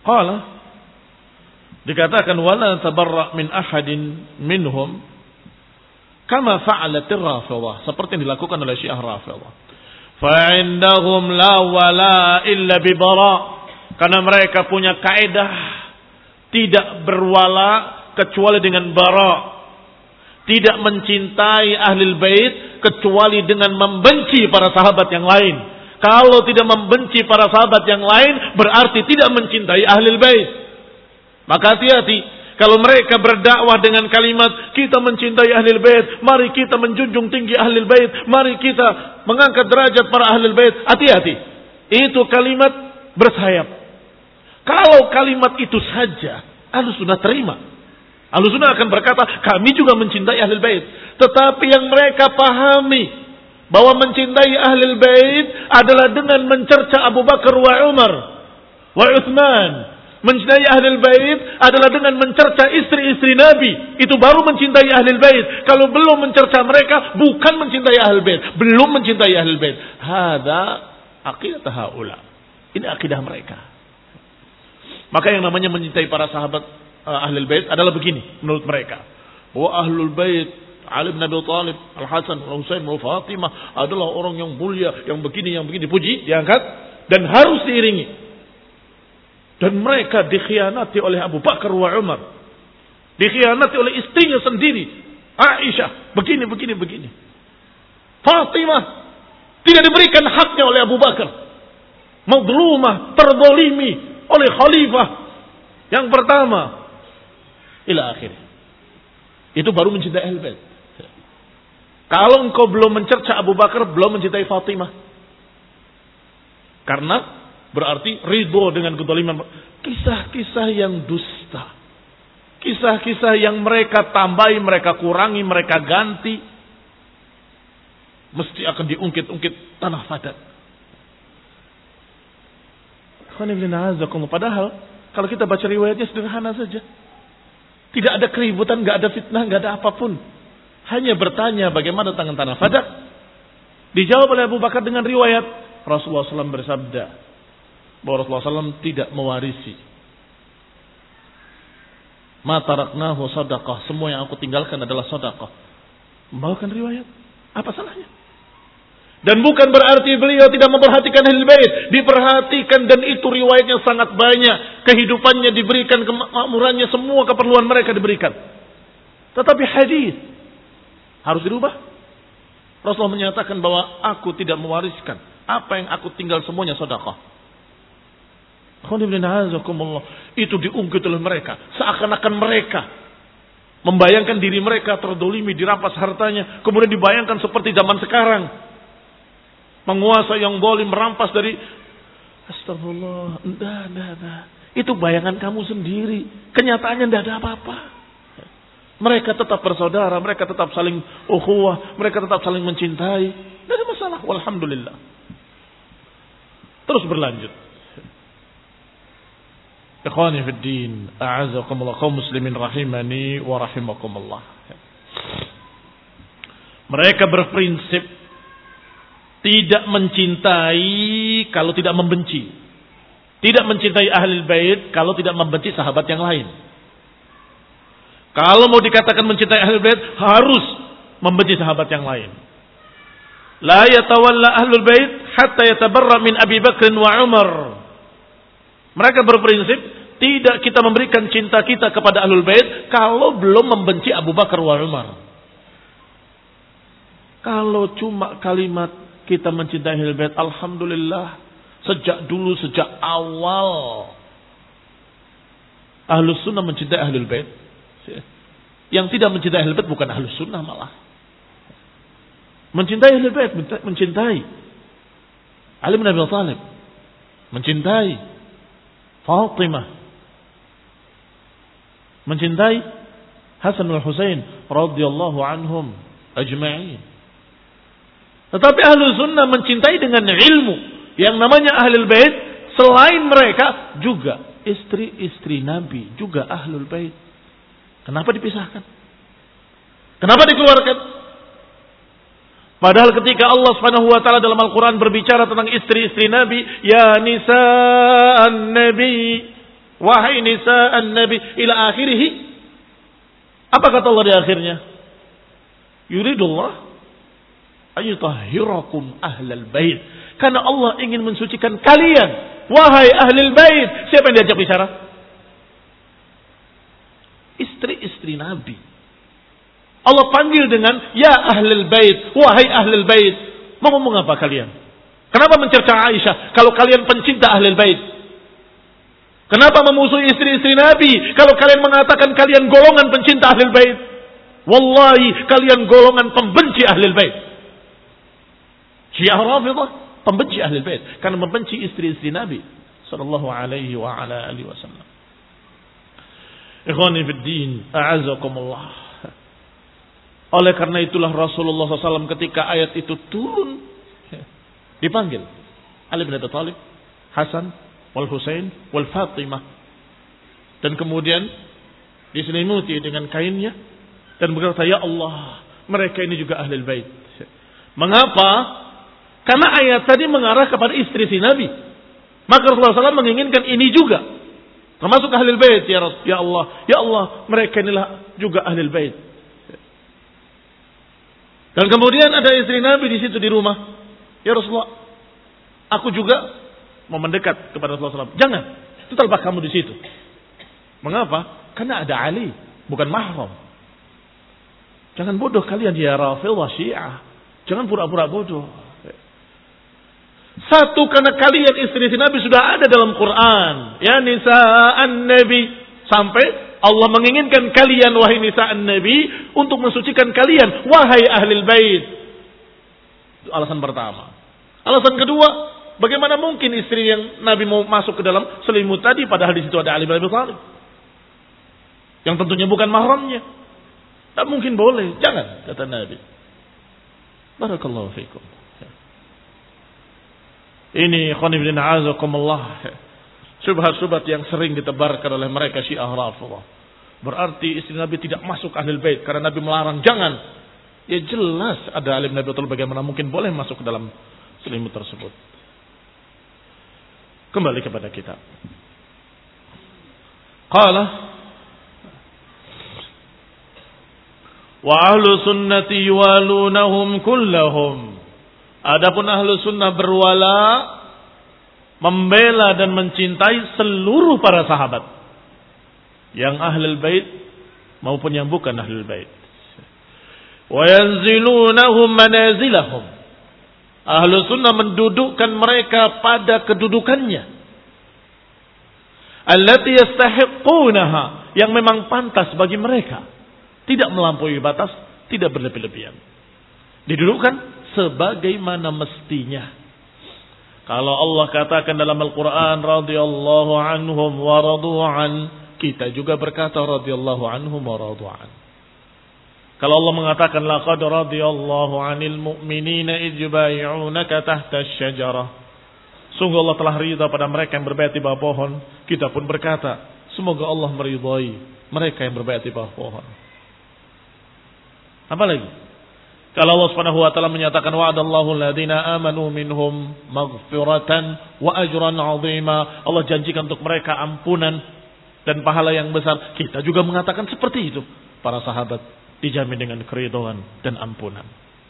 Qala, dikatakan wala tabarra' min ahadin minhum kama fa'alatir Rafidhah, seperti yang dilakukan oleh Syiah Rafidhah. Fa'indahum la wala illa bi bara', karena mereka punya kaidah tidak berwala kecuali dengan bara'. Tidak mencintai ahlul bait kecuali dengan membenci para sahabat yang lain. Kalau tidak membenci para sahabat yang lain berarti tidak mencintai ahlul bait. Maka hati-hati kalau mereka berdakwah dengan kalimat kita mencintai ahlul bait, mari kita menjunjung tinggi ahlul bait, mari kita mengangkat derajat para ahlul bait. Hati-hati. Itu kalimat bersayap. Kalau kalimat itu saja Ahlussunnah terima. Ahlussunnah akan berkata, kami juga mencintai ahlul bait. Tetapi yang mereka pahami bahwa mencintai ahlul bait adalah dengan mencerca Abu Bakar wa Umar wa Utsman. Mencintai ahlul bait adalah dengan mencerca istri-istri Nabi. Itu baru mencintai ahlul bait. Kalau belum mencerca mereka, bukan mencintai ahlul bait. Belum mencintai ahlul bait. Hada aqidah haula. Ini akidah mereka. Maka yang namanya mencintai para sahabat Ahlul Bait adalah begini menurut mereka. Wa Ahlul Bait Ali bin Abi Thalib, Al-Hasan, Al-Husain, Al-Fatimah adalah orang yang mulia, yang begini, yang begini, dipuji, diangkat dan harus diiringi. Dan mereka dikhianati oleh Abu Bakar wa Umar. Dikhianati oleh istrinya sendiri, Aisyah, begini, begini, begini. Fatimah tidak diberikan haknya oleh Abu Bakar. Mazlumah, terzalimi oleh khalifah yang pertama. Ila akhir. Itu baru mencintai Ahlul Bait. Kalau engkau belum mencerca Abu Bakar, belum mencintai Fatimah. Karena berarti ridho dengan kezaliman. Kisah-kisah yang dusta. Kisah-kisah yang mereka tambahi, mereka kurangi, mereka ganti. Mesti akan diungkit-ungkit tanah padat. Padahal kalau kita baca riwayatnya sederhana saja. Tidak ada keributan, nggak ada fitnah, nggak ada apapun. Hanya bertanya bagaimana tangan tanah fadak. Dijawab oleh Abu Bakar dengan riwayat Rasulullah shallallahu alaihi wasallam bersabda bahwa Rasulullah shallallahu alaihi wasallam tidak mewarisi. Ma taraknahu sadaqah. Semua yang aku tinggalkan adalah sadaqah. Membawakan riwayat. Apa salahnya? Dan bukan berarti beliau tidak memperhatikan Ahlul Bait, diperhatikan dan itu riwayatnya sangat banyak. Kehidupannya diberikan, kemakmurannya, semua keperluan mereka diberikan. Tetapi hadis harus dirubah. Rasulullah menyatakan bahwa aku tidak mewariskan apa yang aku tinggal semuanya sedekah. Itu diungkit oleh mereka, seakan-akan mereka membayangkan diri mereka terdolimi, dirampas hartanya, kemudian dibayangkan seperti zaman sekarang. Penguasa yang zalim merampas dari astagfirullah, enggak, enggak, enggak. Itu bayangan kamu sendiri. Kenyataannya enggak ada apa-apa. Mereka tetap bersaudara, mereka tetap saling ukhuwah, mereka tetap saling mencintai. Enggak ada masalah, walhamdulillah. Terus berlanjut. Ikhwani fid din, a'azakumullah, kaum muslimin rahimani wa rahimakumullah. Mereka berprinsip tidak mencintai kalau tidak membenci. Tidak mencintai ahlul bait kalau tidak membenci sahabat yang lain. Kalau mau dikatakan mencintai ahlul bait harus membenci sahabat yang lain. La yatawalla ahlul bait hatta yatabarra min Abi Bakr wa Umar. Mereka berprinsip tidak kita memberikan cinta kita kepada ahlul bait kalau belum membenci Abu Bakar wa Umar. Kalau cuma kalimat kita mencintai ahlul bait, alhamdulillah, sejak dulu, sejak awal Ahlus Sunnah mencintai ahlul bait. Yang tidak mencintai ahlul bait bukan Ahlus Sunnah malah. Mencintai ahlul bait, mencintai Ali bin Abi Thalib, mencintai Fatimah, mencintai Hasan wal Husain radhiyallahu anhum ajma'in. Tetapi Ahlus Sunnah mencintai dengan ilmu. Yang namanya Ahlul Bait, selain mereka juga istri-istri Nabi, juga Ahlul Bait. Kenapa dipisahkan? Kenapa dikeluarkan? Padahal ketika Allah Subhanahu wa taala dalam Al-Qur'an berbicara tentang istri-istri Nabi, ya nisa'an Nabi, wahai nisa'an nabi ila akhirih. Apa kata Allah di akhirnya? Yuridullah ayutahhirakum ahlal bait. Karena Allah ingin mensucikan kalian, wahai ahlul bait. Siapa yang diajak bicara? Istri-istri Nabi. Allah panggil dengan ya ahlul bait, wahai ahlul bait. Mau ngomong apa kalian? Kenapa mencerca Aisyah kalau kalian pencinta ahlul bait? Kenapa memusuhi istri-istri Nabi kalau kalian mengatakan kalian golongan pencinta ahlul bait? Wallahi kalian golongan pembenci ahlul bait. Syiah Rafidhah pembenci ahlul bait karena membenci istri-istri Nabi sallallahu alaihi wa ala alihi wasallam. Ikhwani fid din, a'azakumullah. Oleh karena itulah Rasulullah shallallahu alaihi wasallam ketika ayat itu turun dipanggil Ali bin Abi Thalib, Hasan, wal Husain, wal Fatimah, dan kemudian diselimuti dengan kainnya dan berkata, ya Allah, mereka ini juga ahlul bait. Mengapa? Karena ayat tadi mengarah kepada istri si Nabi. Maka Rasulullah shallallahu alaihi wasallam menginginkan ini juga termasuk ahlul bait. Ya Rasul, ya Allah, ya Allah, mereka inilah juga ahlul bait. Dan kemudian ada istri Nabi di situ di rumah. Ya Rasulullah, aku juga mau mendekat kepada Rasulullah shallallahu alaihi wasallam. Jangan, tetaplah kamu di situ. Mengapa? Karena ada Ali, bukan mahram. Jangan bodoh kalian ya Rafidhah Syiah. Jangan pura-pura bodoh. Satu, karena kalian istri-istri Nabi sudah ada dalam Quran. Ya nisa'an Nabi. Sampai Allah menginginkan kalian wahai nisa'an Nabi untuk mensucikan kalian wahai ahlul bait. Itu alasan pertama. Alasan kedua, bagaimana mungkin istri yang Nabi mau masuk ke dalam selimut tadi padahal di situ ada Ali bin Abi Thalib yang tentunya bukan mahramnya. Tak mungkin boleh. Jangan, kata Nabi. Barakallahu fiikum. Ini khonibdin azakumullah. Subhat-subhat yang sering ditebarkan oleh mereka Syiah Rafidhah. Berarti istri Nabi tidak masuk ahlul bait karena Nabi melarang. Jangan. Ya jelas ada Ali bin Abi Thalib, bagaimana mungkin boleh masuk ke dalam selimut tersebut. Kembali kepada kitab. Qala wa ahlu sunnati yuwalunahum kullahum. Adapun ahlu sunnah berwala, membela dan mencintai seluruh para sahabat, yang ahlul bait maupun yang bukan ahlul bait. Wa yanzilunahum manazilahum. Ahlu sunnah mendudukkan mereka pada kedudukannya, allati yastahiqunaha, yang memang pantas bagi mereka, tidak melampaui batas, tidak berlebih-lebihan. Didudukkan sebagaimana mestinya. Kalau Allah katakan dalam Al-Quran radhiyallahu anhum wa radu'an, kita juga berkata radhiyallahu anhum wa radu'an. Kalau Allah mengatakan laqad radhiyallahu 'anil mu'minina idh yubay'unaka tahta asy-syajarah, sungguh Allah telah ridha pada mereka yang berbaiat di bawah pohon, kita pun berkata semoga Allah meridhai mereka yang berbaiat di bawah pohon. Apa lagi? Kalau Allah Subhanahu wa taala menyatakan wa'adallahu alladziina aamanu minhum maghfiratan wa ajran 'azima, Allah janjikan untuk mereka ampunan dan pahala yang besar. Kita juga mengatakan seperti itu. Para sahabat dijamin dengan keridhaan dan ampunan.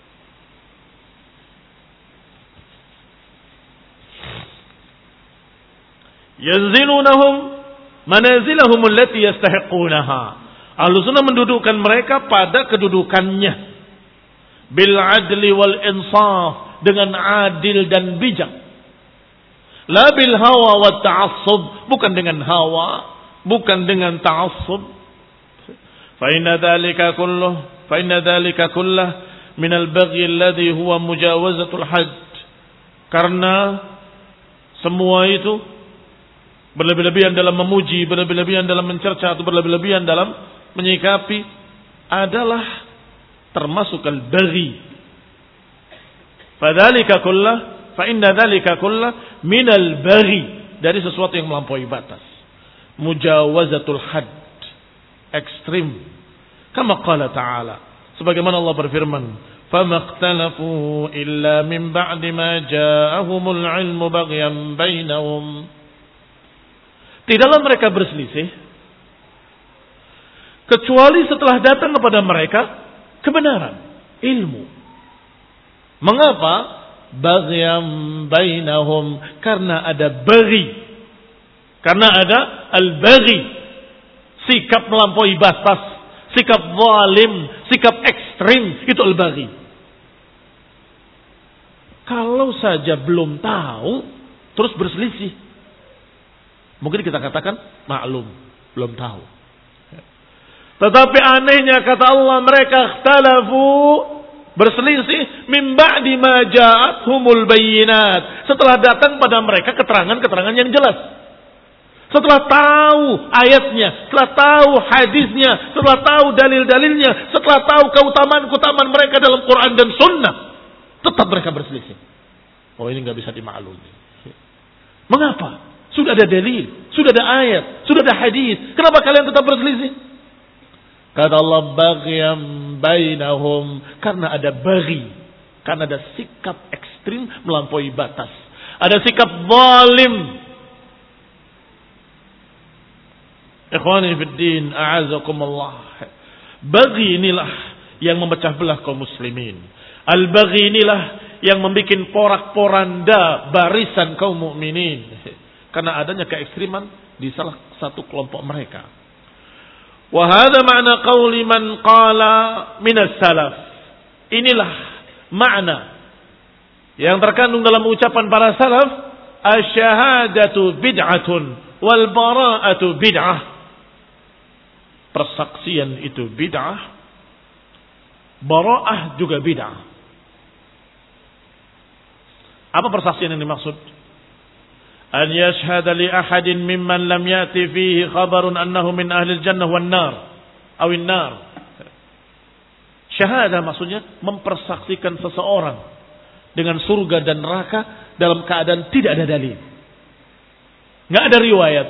Yanzilunahum manazilahum allati yastahiqunaha. Ahlussunnah mendudukkan mereka pada kedudukannya. Bil adli wal insaf, dengan adil dan bijak. La bil hawa wa ta'assub, bukan dengan hawa, bukan dengan ta'assub. Fa inna dzalika kulluh, fa inna dzalika kulluh min al-baghi alladhi huwa mujawazatul hadd. Karena semua itu berlebih-lebihan dalam memuji, berlebih-lebihan dalam mencerca, atau berlebih-lebihan dalam menyikapi adalah termasuk al-baghi. Fadzalika kullah, fa inna dzalika kullah min al-baghi, dari sesuatu yang melampaui batas. Mujawazatul hadd, ekstrim. Kama qala ta'ala, sebagaimana Allah berfirman, famaqtalafu illa min ba'di ma ja'ahumul 'ilmu baghyan bainahum. Tidaklah mereka berselisih kecuali setelah datang kepada mereka kebenaran, ilmu. Mengapa? Baghyam bainahum, karena ada baghi. Karena ada al-baghi, sikap melampaui batas, sikap zalim, sikap ekstrim, itu al-baghi. Kalau saja belum tahu terus berselisih, mungkin kita katakan maklum, belum tahu. Tetapi anehnya kata Allah, mereka ikhtalafu, berselisih min ba'di ma ja'athumul bayyinat, setelah datang pada mereka keterangan-keterangan yang jelas. Setelah tahu ayatnya, setelah tahu hadisnya, setelah tahu dalil-dalilnya, setelah tahu keutamaan-keutamaan mereka dalam Quran dan Sunnah, tetap mereka berselisih. Oh, ini nggak bisa dimaklumi. Mengapa? Sudah ada dalil, sudah ada ayat, sudah ada hadis. Kenapa kalian tetap berselisih? Kata Allah, baghyam bainahum, karena ada baghi, karena ada sikap ekstrim melampaui batas, ada sikap zalim. Ikhwani fid din, a'azakumullah. Baghi inilah yang memecah belah kaum muslimin. Al-baghi inilah yang membuat porak-poranda barisan kaum mukminin karena adanya keekstriman di salah satu kelompok mereka. Wa hadha ma'na qauli man qala minas salaf. Inilah makna yang terkandung dalam ucapan para salaf, asyhadatu bid'atun wal bara'atu bid'ah. Persaksian itu bid'ah, bara'ah juga bid'ah. Apa persaksian yang dimaksud? An yashhada li ahadin mimman lam yati fihi khabarun annahu min ahli jannah wan nar aw in nar. Syahadah maksudnya mempersaksikan seseorang dengan surga dan neraka dalam keadaan tidak ada dalil, enggak ada riwayat.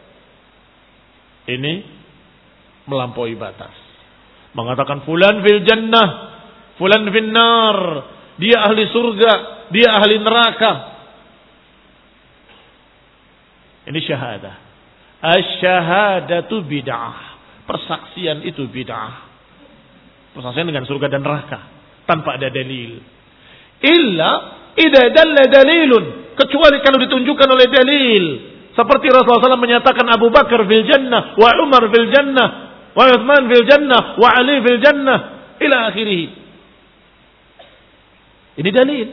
Ini melampaui batas. Mengatakan fulan fil jannah, fulan fil nar, dia ahli surga, dia ahli neraka. Ini syahadah. Asy-syahadatu bid'ah. Persaksian itu bid'ah. Persaksian dengan surga dan neraka tanpa ada dalil. Illa idza dalla dalilun, kecuali kalau ditunjukkan oleh dalil. Seperti Rasulullah shallallahu alaihi wasallam menyatakan Abu Bakar fil jannah, wa Umar fil jannah, wa Utsman fil jannah, wa Ali fil jannah, ila akhirih. Ini dalil.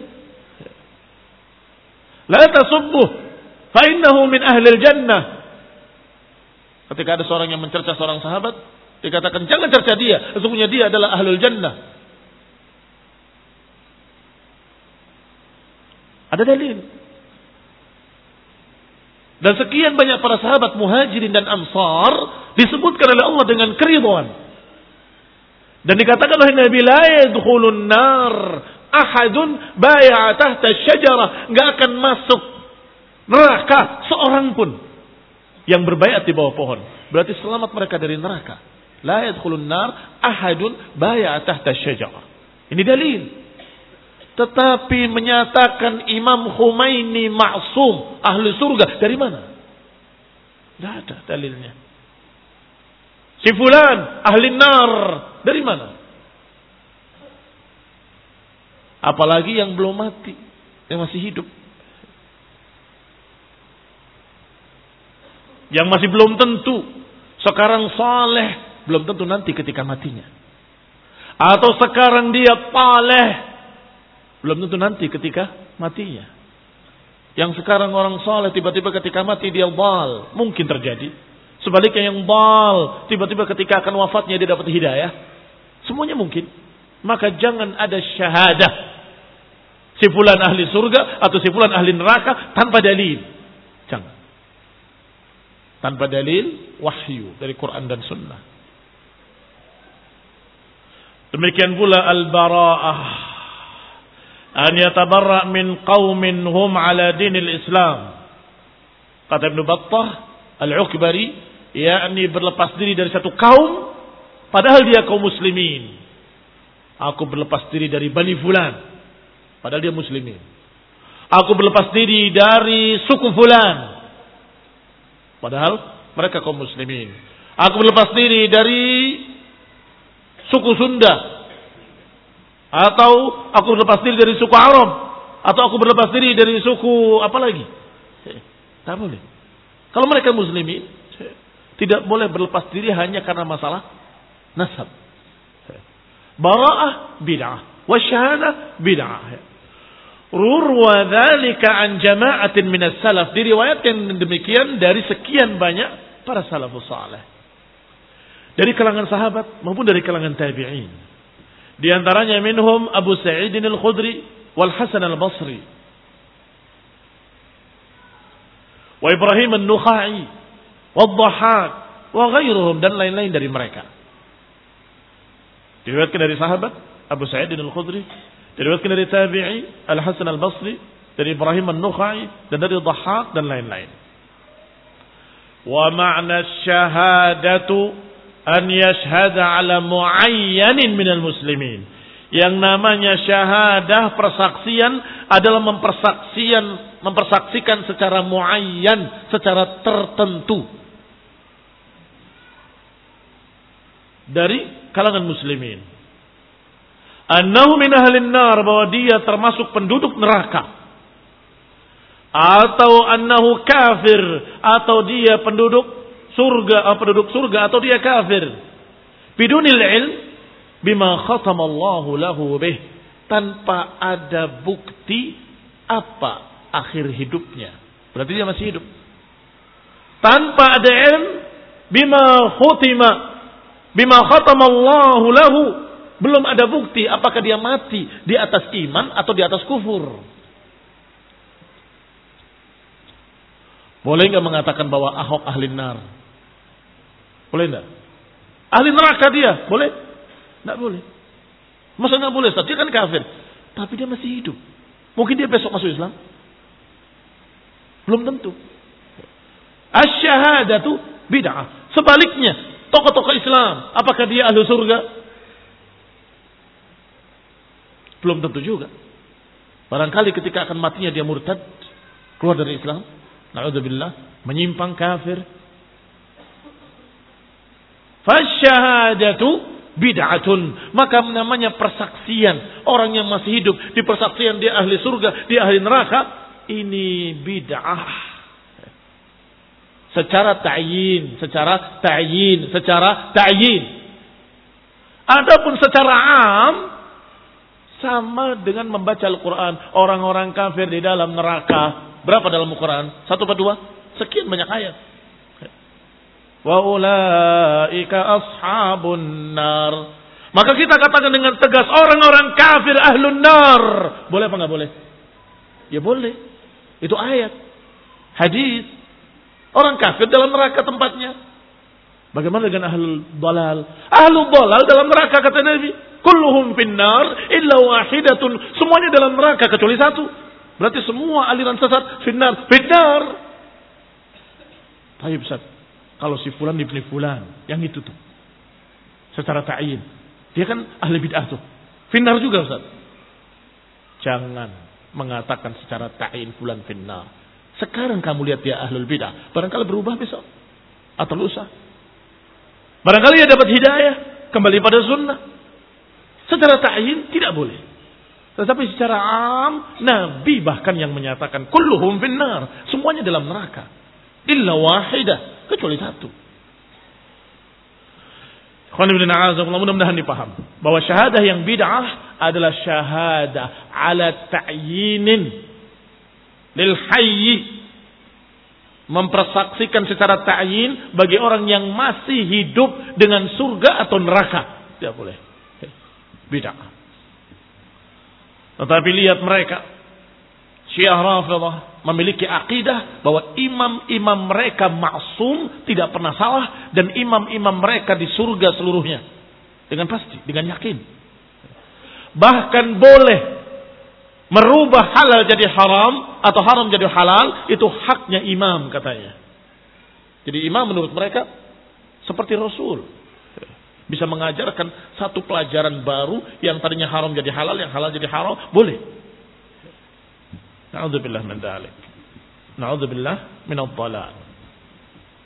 La tasubbuh fa innahu min ahli jannah. Ketika ada seorang yang mencerca seorang sahabat, dikatakan jangan cerca dia, sesungguhnya dia adalah ahlul jannah. Ada dalil. Dan sekian banyak para sahabat muhajirin dan ansar disebutkan oleh Allah dengan keridhaan. Dan dikatakan oleh Nabi, la yadkhulun nar ahadun bai'a tahta syajarah, enggak akan masuk neraka seorang pun yang berbaiat di bawah pohon. Berarti selamat mereka dari neraka. La yadkhulun nar ahadun bai'a tahta syajarah. Ini dalil. Tetapi menyatakan Imam Khomeini maksum, ahli surga, dari mana? Tidak ada dalilnya. Si fulan ahli nar, dari mana? Apalagi yang belum mati, yang masih hidup, yang masih belum tentu sekarang saleh, belum tentu nanti ketika matinya. Atau sekarang dia paleh, belum tentu nanti ketika matinya. Yang sekarang orang saleh tiba-tiba ketika mati dia dhal, mungkin terjadi. Sebaliknya yang dhal tiba-tiba ketika akan wafatnya dia dapat hidayah. Semuanya mungkin. Maka jangan ada syahadah si fulan ahli surga atau si fulan ahli neraka tanpa dalil. Jangan. Tanpa dalil wahyu dari Quran dan Sunnah. Demikian pula al-bara'ah, an yatabarra' min qaumin hum ala dinil Islam. Kata Ibnu Battah Al-Ukbari, yakni berlepas diri dari satu kaum padahal dia kaum muslimin. Aku berlepas diri dari Bani Fulan padahal dia muslimin. Aku berlepas diri dari suku Fulan Padahal mereka kaum muslimin. Aku berlepas diri dari suku Sunda. Atau aku berlepas diri dari suku Arab. Atau aku berlepas diri dari suku apa lagi? Tak boleh. Kalau mereka muslimin, tidak boleh berlepas diri hanya karena masalah nasab. Bara'ah bid'ah. Wasyahadah bid'ah. Rurwa dzalika an jama'atin minas salaf. Diriwayatkan demikian dari sekian banyak para salafus saleh. Dari kalangan sahabat maupun dari kalangan tabi'in. Di antaranya minhum Abu Sa'id al-Khudri wal Hasan al-Basri. Wa Ibrahim an-Nukhai wa Dhahhak wa ghairuhum dan lain-lain dari mereka. Diriwayatkan dari sahabat Abu Sa'id al-Khudri, diriwayatkan dari tabi'i Al-Hasan al-Basri, dari Ibrahim an-Nukhai dan dari Dhahhak dan lain-lain. Wa ma'na syahadatu an yashhada ala muayyanin minal muslimin. Yang namanya syahadah persaksian adalah mempersaksian mempersaksikan secara muayyan, secara tertentu dari kalangan muslimin. Annahu min ahlin nar, bahwa dia termasuk penduduk neraka. Atau annahu kafir, atau dia penduduk surga, atau penduduk surga, atau dia kafir. Bidunil ilm bima khatamallahu lahu bih, tanpa ada bukti apa akhir hidupnya. Berarti dia masih hidup. Tanpa ada ilm bima khutima bima khatamallahu lahu, belum ada bukti apakah dia mati di atas iman atau di atas kufur. Boleh enggak mengatakan bahwa Ahok ahli nar? Boleh enggak? Ahli neraka dia, boleh? Enggak boleh. Masa enggak boleh? Dia kan kafir, tapi dia masih hidup. Mungkin dia besok masuk Islam? Belum tentu. Asy-syahadatu bid'ah. Sebaliknya, tokoh-tokoh Islam, apakah dia ahli surga? Belum tentu juga. Barangkali ketika akan matinya dia murtad, keluar dari Islam, na'udzubillah, menyimpang kafir. Fasyahadatu bid'atun, maka namanya persaksian orang yang masih hidup di persaksian dia ahli surga, dia ahli neraka, ini bid'ah. Secara ta'yin, secara ta'yin, secara ta'yin. Adapun secara am, sama dengan membaca Al-Quran. Orang-orang kafir di dalam neraka. Berapa dalam Al-Quran? Satu atau dua? Sekian banyak ayat. Wa ulaika ashabun nar. Maka kita katakan dengan tegas, orang-orang kafir ahlun nar. Boleh apa enggak boleh? Ya boleh. Itu ayat. Hadis. Orang kafir dalam neraka tempatnya. Bagaimana dengan ahlul dalal? Ahlul dalal dalam neraka kata Nabi. Kulluhum finnar illa wahidatun. Semuanya dalam neraka kecuali satu. Berarti semua aliran sesat finnar. Finnar. Baik Ustaz. Kalau si fulan ibni fulan. Yang itu tuh. Secara ta'yin. Dia kan ahli bid'ah tuh. Finnar juga Ustaz. Jangan mengatakan secara ta'yin fulan finnar. Sekarang kamu lihat dia ahlul bid'ah. Barangkali berubah besok. Atau lusa. Barangkali dia dapat hidayah. Kembali pada sunnah. Secara ta'yin tidak boleh. Tetapi secara am, Nabi bahkan yang menyatakan kulluhum finnar, semuanya dalam neraka. Illa wahidah, kecuali satu. Mudah-mudahan dipaham bahwa syahadah yang bid'ah adalah syahadah ala ta'yinin lil hayy, mempersaksikan secara ta'yin bagi orang yang masih hidup dengan surga atau neraka. Tidak boleh. Bid'ah. Tetapi lihat mereka, Syiah Rafidhah memiliki akidah bahwa imam-imam mereka maksum, tidak pernah salah, dan imam-imam mereka di surga seluruhnya. Dengan pasti, dengan yakin. Bahkan boleh merubah halal jadi haram atau haram jadi halal, itu haknya imam katanya. Jadi imam menurut mereka seperti Rasul. Bisa mengajarkan satu pelajaran baru yang tadinya haram jadi halal, yang halal jadi haram, boleh. Na'udzubillah min dzalik. Na'udzubillah min adh-dhalal.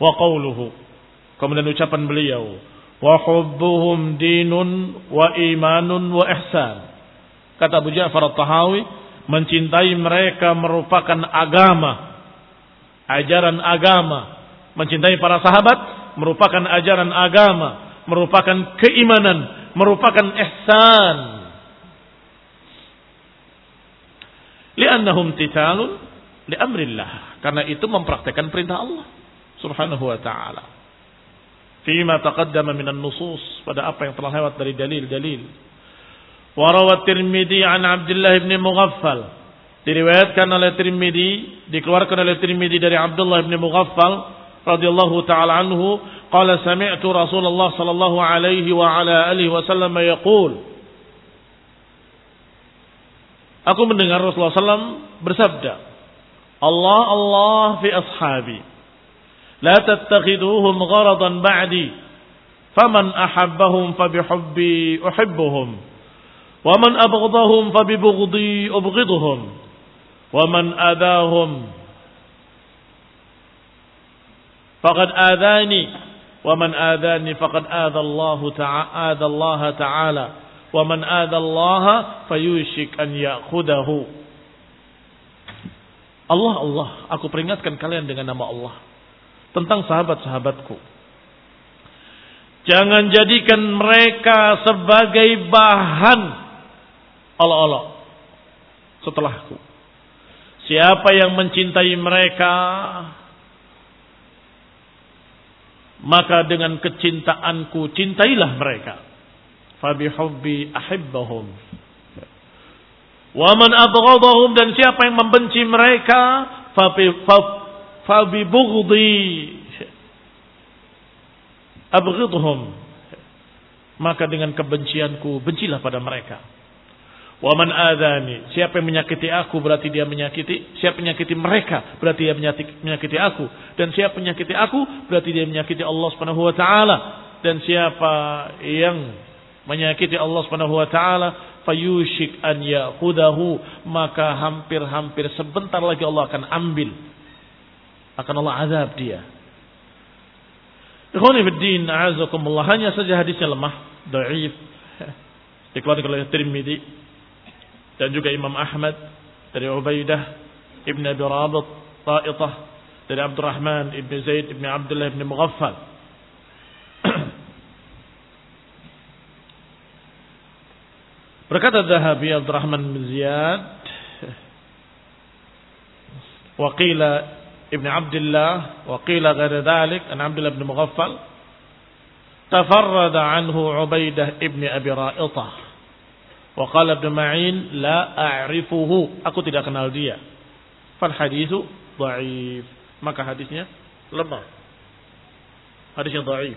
Wa qawluhu, kemudian ucapan beliau, wa hubbuhum dinun wa imanun wa ihsan. Kata Abu Ja'far At-Tahawi, mencintai mereka merupakan agama, ajaran agama. Mencintai para sahabat merupakan ajaran agama, merupakan keimanan, merupakan ihsan. Li'annahum titalun li amrillah, karena itu mempraktikkan perintah Allah Subhanahu wa ta'ala. Fima taqaddama minan nusus, pada apa yang telah lewat dari dalil-dalil. Wa rawat Tirmidzi an Abdullah bin Mughaffal, diriwayatkan oleh Tirmidzi, dikeluarkan oleh Tirmidzi dari Abdullah bin Mughaffal radhiyallahu taala anhu, qala sami'tu Rasulullah sallallahu alaihi wa ala alihi wasallam yaqul, aku mendengar Rasulullah sallallahu alaihi wasallam bersabda, Allah Allah fi ashabi, la tattakhiduhum gharadan ba'di, faman ahabbahum fabihubbi uhibbuhum, wa man abghadahum fabibughdi ubghidhum, wa man adahum faqad adani, wa man adani faqad adha Allah ta'ala, adha Allah ta'ala, wa man adha Allah fayushik an ya'khudahu. Allah Allah, aku peringatkan kalian dengan nama Allah tentang sahabat-sahabatku. Jangan jadikan mereka sebagai bahan olok-olok setelahku. Siapa yang mencintai mereka, maka dengan kecintaanku cintailah mereka. Fabihubbi ahibbahum. Wa man abghadahum, dan siapa yang membenci mereka, fabibughdi abghidhum, maka dengan kebencianku bencilah pada mereka. Wa man adani, siapa yang menyakiti aku berarti dia menyakiti, siapa menyakiti mereka berarti dia menyakiti, menyakiti aku, dan siapa menyakiti aku berarti dia menyakiti Allah Subhanahu wa taala, dan siapa yang menyakiti Allah Subhanahu wa taala fayushik an ya'khudahu, maka hampir-hampir sebentar lagi Allah akan ambil, akan Allah azab dia. Ikhwani fiddin, a'azakumullah, hanya saja hadisnya lemah, dhaif, dikeluarkan oleh Tirmidzi dan juga Imam Ahmad dari Ubaidah ibn Abi Rabit Ta'itah, dari Abdurrahman ibn Zaid ibn Abdullah ibn Mughaffal. Berkata Dhahabi, Abdurrahman bin Ziyad, wa qila ibn Abdullah, wa qila ghaira dhalik an Abdullah ibn Mughaffal, tafarrada anhu Ubaidah ibn Abi Ra'itah, wa qala Ibn Ma'in la a'rifuhu, aku tidak kenal dia. Fal hadithu dhaif, maka hadisnya lemah, hadisnya dhaif.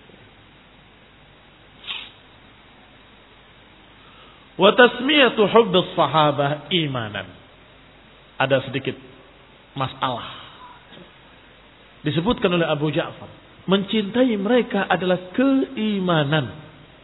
Wa tasmiyatu hubbis sahabah imanan, ada sedikit masalah. Disebutkan oleh Abu Ja'far, mencintai mereka adalah keimanan.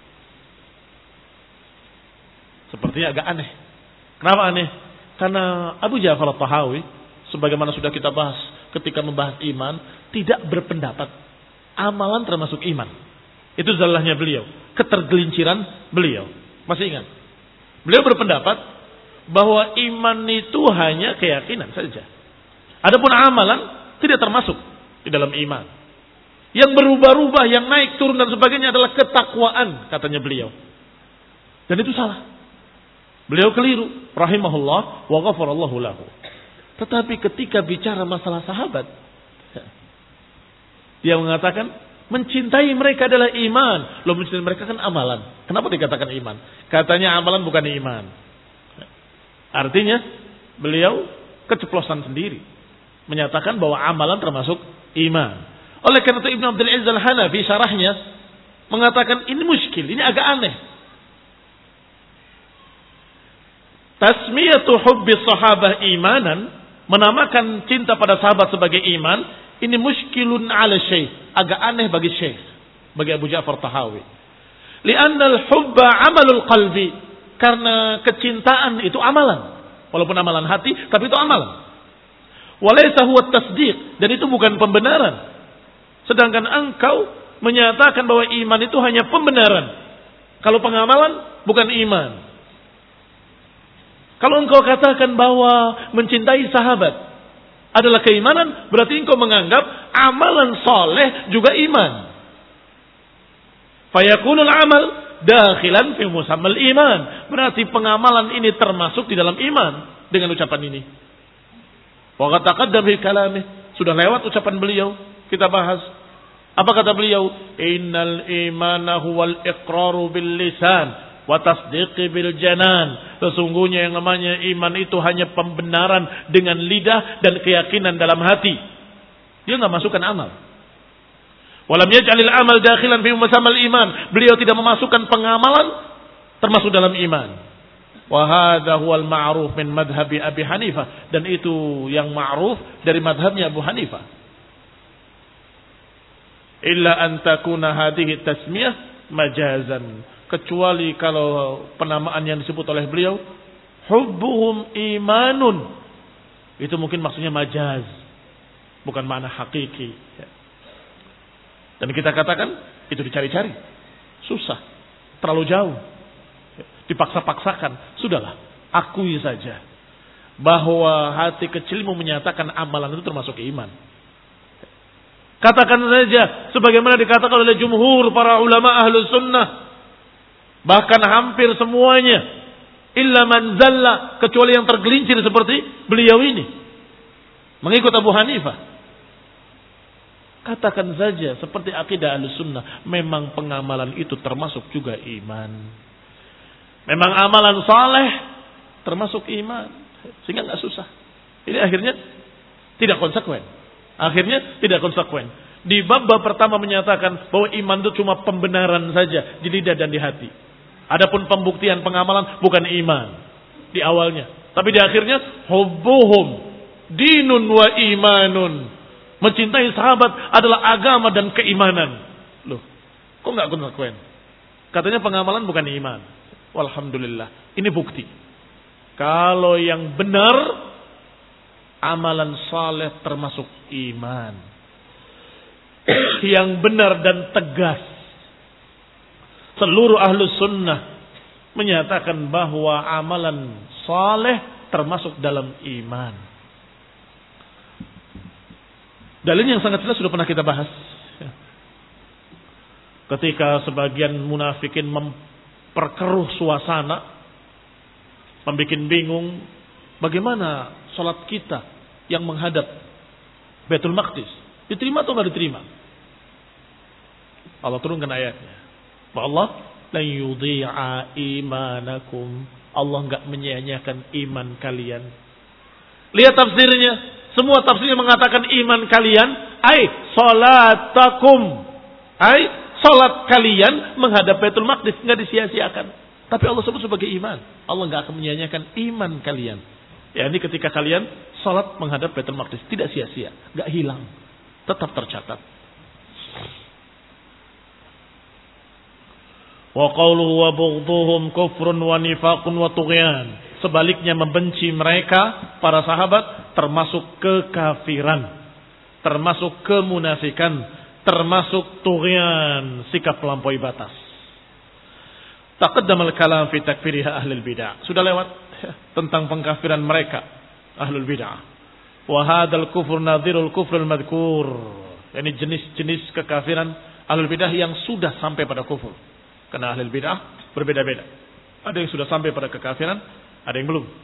Sepertinya agak aneh. Kenapa aneh? Karena Abu Ja'far At-Tahawi, sebagaimana sudah kita bahas ketika membahas iman, tidak berpendapat amalan termasuk iman. Itu zalahnya beliau, ketergelinciran beliau. Masih ingat? Beliau berpendapat bahwa iman itu hanya keyakinan saja. Adapun amalan tidak termasuk di dalam iman. Yang berubah-ubah, yang naik turun dan sebagainya adalah ketakwaan, katanya beliau. Dan itu salah. Beliau keliru, rahimahullah wa ghafarallahu lahu. Tetapi ketika bicara masalah sahabat, dia mengatakan mencintai mereka adalah iman. Loh, mencintai mereka kan amalan. Kenapa dikatakan iman? Katanya amalan bukan iman. Artinya beliau keceplosan sendiri menyatakan bahwa amalan termasuk iman. Oleh karena itu Ibnu Abdul Aziz Al-Hanafi syarahnya mengatakan ini muskil, ini agak aneh. Tasmiyatu hubbi sahabah imanan, menamakan cinta pada sahabat sebagai iman, ini muskilun ala syekh, agak aneh bagi syekh, bagi Abu Ja'far Tahawi. Li'anna al-hubba amalul qalbi, karena kecintaan itu amalan, walaupun amalan hati, tapi itu amalan. Walaysa huwa tasdiq, dan itu bukan pembenaran. Sedangkan engkau menyatakan bahwa iman itu hanya pembenaran. Kalau pengamalan bukan iman. Kalau engkau katakan bahwa mencintai sahabat adalah keimanan, berarti engkau menganggap amalan soleh juga iman. Fayakunul amal dakhilan fi musammal iman. Berarti pengamalan ini termasuk di dalam iman dengan ucapan ini. Wa qad taqaddam fi kalamih, sudah lewat ucapan beliau, kita bahas. Apa kata beliau? Innal imana huwal iqraru bil lisan wa tasdiqi bil janan. Sesungguhnya yang namanya iman itu hanya pembenaran dengan lidah dan keyakinan dalam hati. Dia enggak masukkan amal. Walam yaj'alil amal dakhilan fi musammal iman. Beliau tidak memasukkan pengamalan termasuk dalam iman. Wa hadha huwal ma'ruf min madhhabi Abi Hanifah, dan itu yang ma'ruf dari madhabnya Abu Hanifah. Illa an takuna hadhihi tasmiyah majazan, kecuali kalau penamaan yang disebut oleh beliau hubbuhum imanun, itu mungkin maksudnya majaz, bukan makna hakiki. Dan kita katakan itu dicari-cari, susah, terlalu jauh, dipaksa-paksakan. Sudahlah, akui saja bahwa hati kecilmu menyatakan amalan itu termasuk iman. Katakan saja sebagaimana dikatakan oleh jumhur para ulama ahlus sunnah, bahkan hampir semuanya, illa man zalla, kecuali yang tergelincir seperti beliau ini mengikut Abu Hanifah. Katakan saja seperti akidah ahlus sunnah, memang pengamalan itu termasuk juga iman. Memang amalan saleh termasuk iman, sehingga nggak susah. Ini akhirnya tidak konsekuen. Akhirnya tidak konsekuen. Di bab-bab pertama menyatakan bahwa iman itu cuma pembenaran saja di lidah dan di hati. Adapun pembuktian pengamalan bukan iman di awalnya, tapi di akhirnya hubbuhum dinun wa imanun. Mencintai sahabat adalah agama dan keimanan. Loh, kok nggak konsekuen? Katanya pengamalan bukan iman. Walhamdulillah, ini bukti. Kalau yang benar, amalan saleh termasuk iman. Yang benar dan tegas, seluruh ahlus sunnah menyatakan bahwa amalan saleh termasuk dalam iman. Dalil yang sangat jelas sudah pernah kita bahas. Ketika sebagian munafikin memperkeruh suasana, membuat bingung, bagaimana salat kita yang menghadap Baitul Maqdis, diterima atau enggak diterima? Allah turunkan ayatnya. Bahwa Allah la yudhi'a imanakum. Allah enggak menyia-nyiakan iman kalian. Lihat tafsirnya. Semua tafsirnya mengatakan iman kalian, ai salatakum. Ai salat kalian menghadap Baitul Maqdis, enggak disia-siakan. Tapi Allah sebut sebagai iman. Allah enggak akan menyia-nyiakan iman kalian. Ya, ini ketika kalian salat menghadap Baitul Maqdis, tidak sia-sia, enggak hilang, tetap tercatat. Wa qawluhu wa bughdhuhum kufrun wa nifaqun wa tughyan. Sebaliknya membenci mereka para sahabat termasuk kekafiran, termasuk kemunafikan, termasuk tughyan, sikap melampaui batas. Taqaddama al-kalam fi takfiriha ahlul bid'ah. Sudah lewat tentang pengkafiran mereka ahlul bid'ah. Wa hadzal kufur nadhirul kufrul madhkur. Yani jenis-jenis kekafiran ahlul bid'ah yang sudah sampai pada kufur. Karena ahlul bid'ah berbeda-beda. Ada yang sudah sampai pada kekafiran, ada yang belum.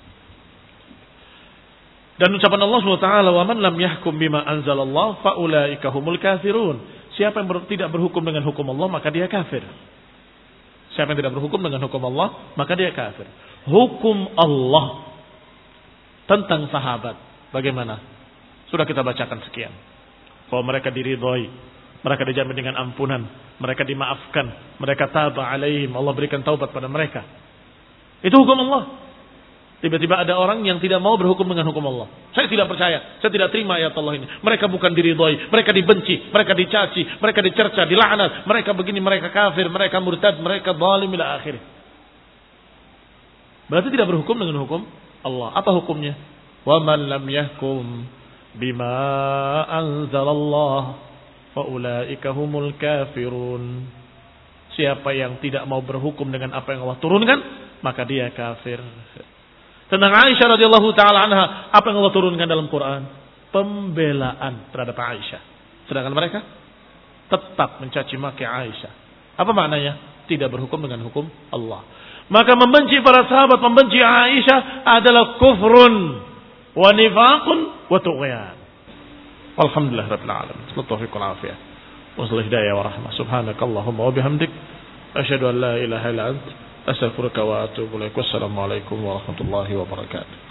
Dan ucapan Allah subhanahu wa taala, "Wa man lam yahkum bima anzalallah fa ulaika humul kafirun." Siapa yang ber, tidak berhukum dengan hukum Allah, maka dia kafir. Siapa yang tidak berhukum dengan hukum Allah, maka dia kafir. Hukum Allah tentang sahabat bagaimana? Sudah kita bacakan sekian. Bahwa mereka diridhoi, mereka dijamin dengan ampunan, mereka dimaafkan, mereka taba alaihim, Allah berikan taubat pada mereka. Itu hukum Allah. Tiba-tiba ada orang yang tidak mau berhukum dengan hukum Allah. Saya tidak percaya, saya tidak terima ayat Allah ini. Mereka bukan diridhoi, mereka dibenci, mereka dicaci, mereka dicerca, dilaknat, mereka begini, mereka kafir, mereka murtad, mereka zalim ila akhir. Berarti tidak berhukum dengan hukum Allah. Apa hukumnya? Wa man lam yahkum bima anzalallah fa faulaika humul kafirun. Siapa yang tidak mau berhukum dengan apa yang Allah turunkan, maka dia kafir. Tentang Aisyah radhiyallahu taala anha, apa yang Allah turunkan dalam Quran? Pembelaan terhadap Aisyah. Sedangkan mereka tetap mencaci maki Aisyah. Apa maknanya? Tidak berhukum dengan hukum Allah. Maka membenci para sahabat, membenci Aisyah adalah kufrun wa nifaqun wa tughyan. Alhamdulillah rabbil alamin. Taufiq wal afiyah. Wasal hidayah wa rahmah. Subhanakallahumma wa bihamdik asyhadu an la ilaha illa anta astaghfiruka wa atubu ilaik. Wassalamu alaikum warahmatullahi wabarakatuh.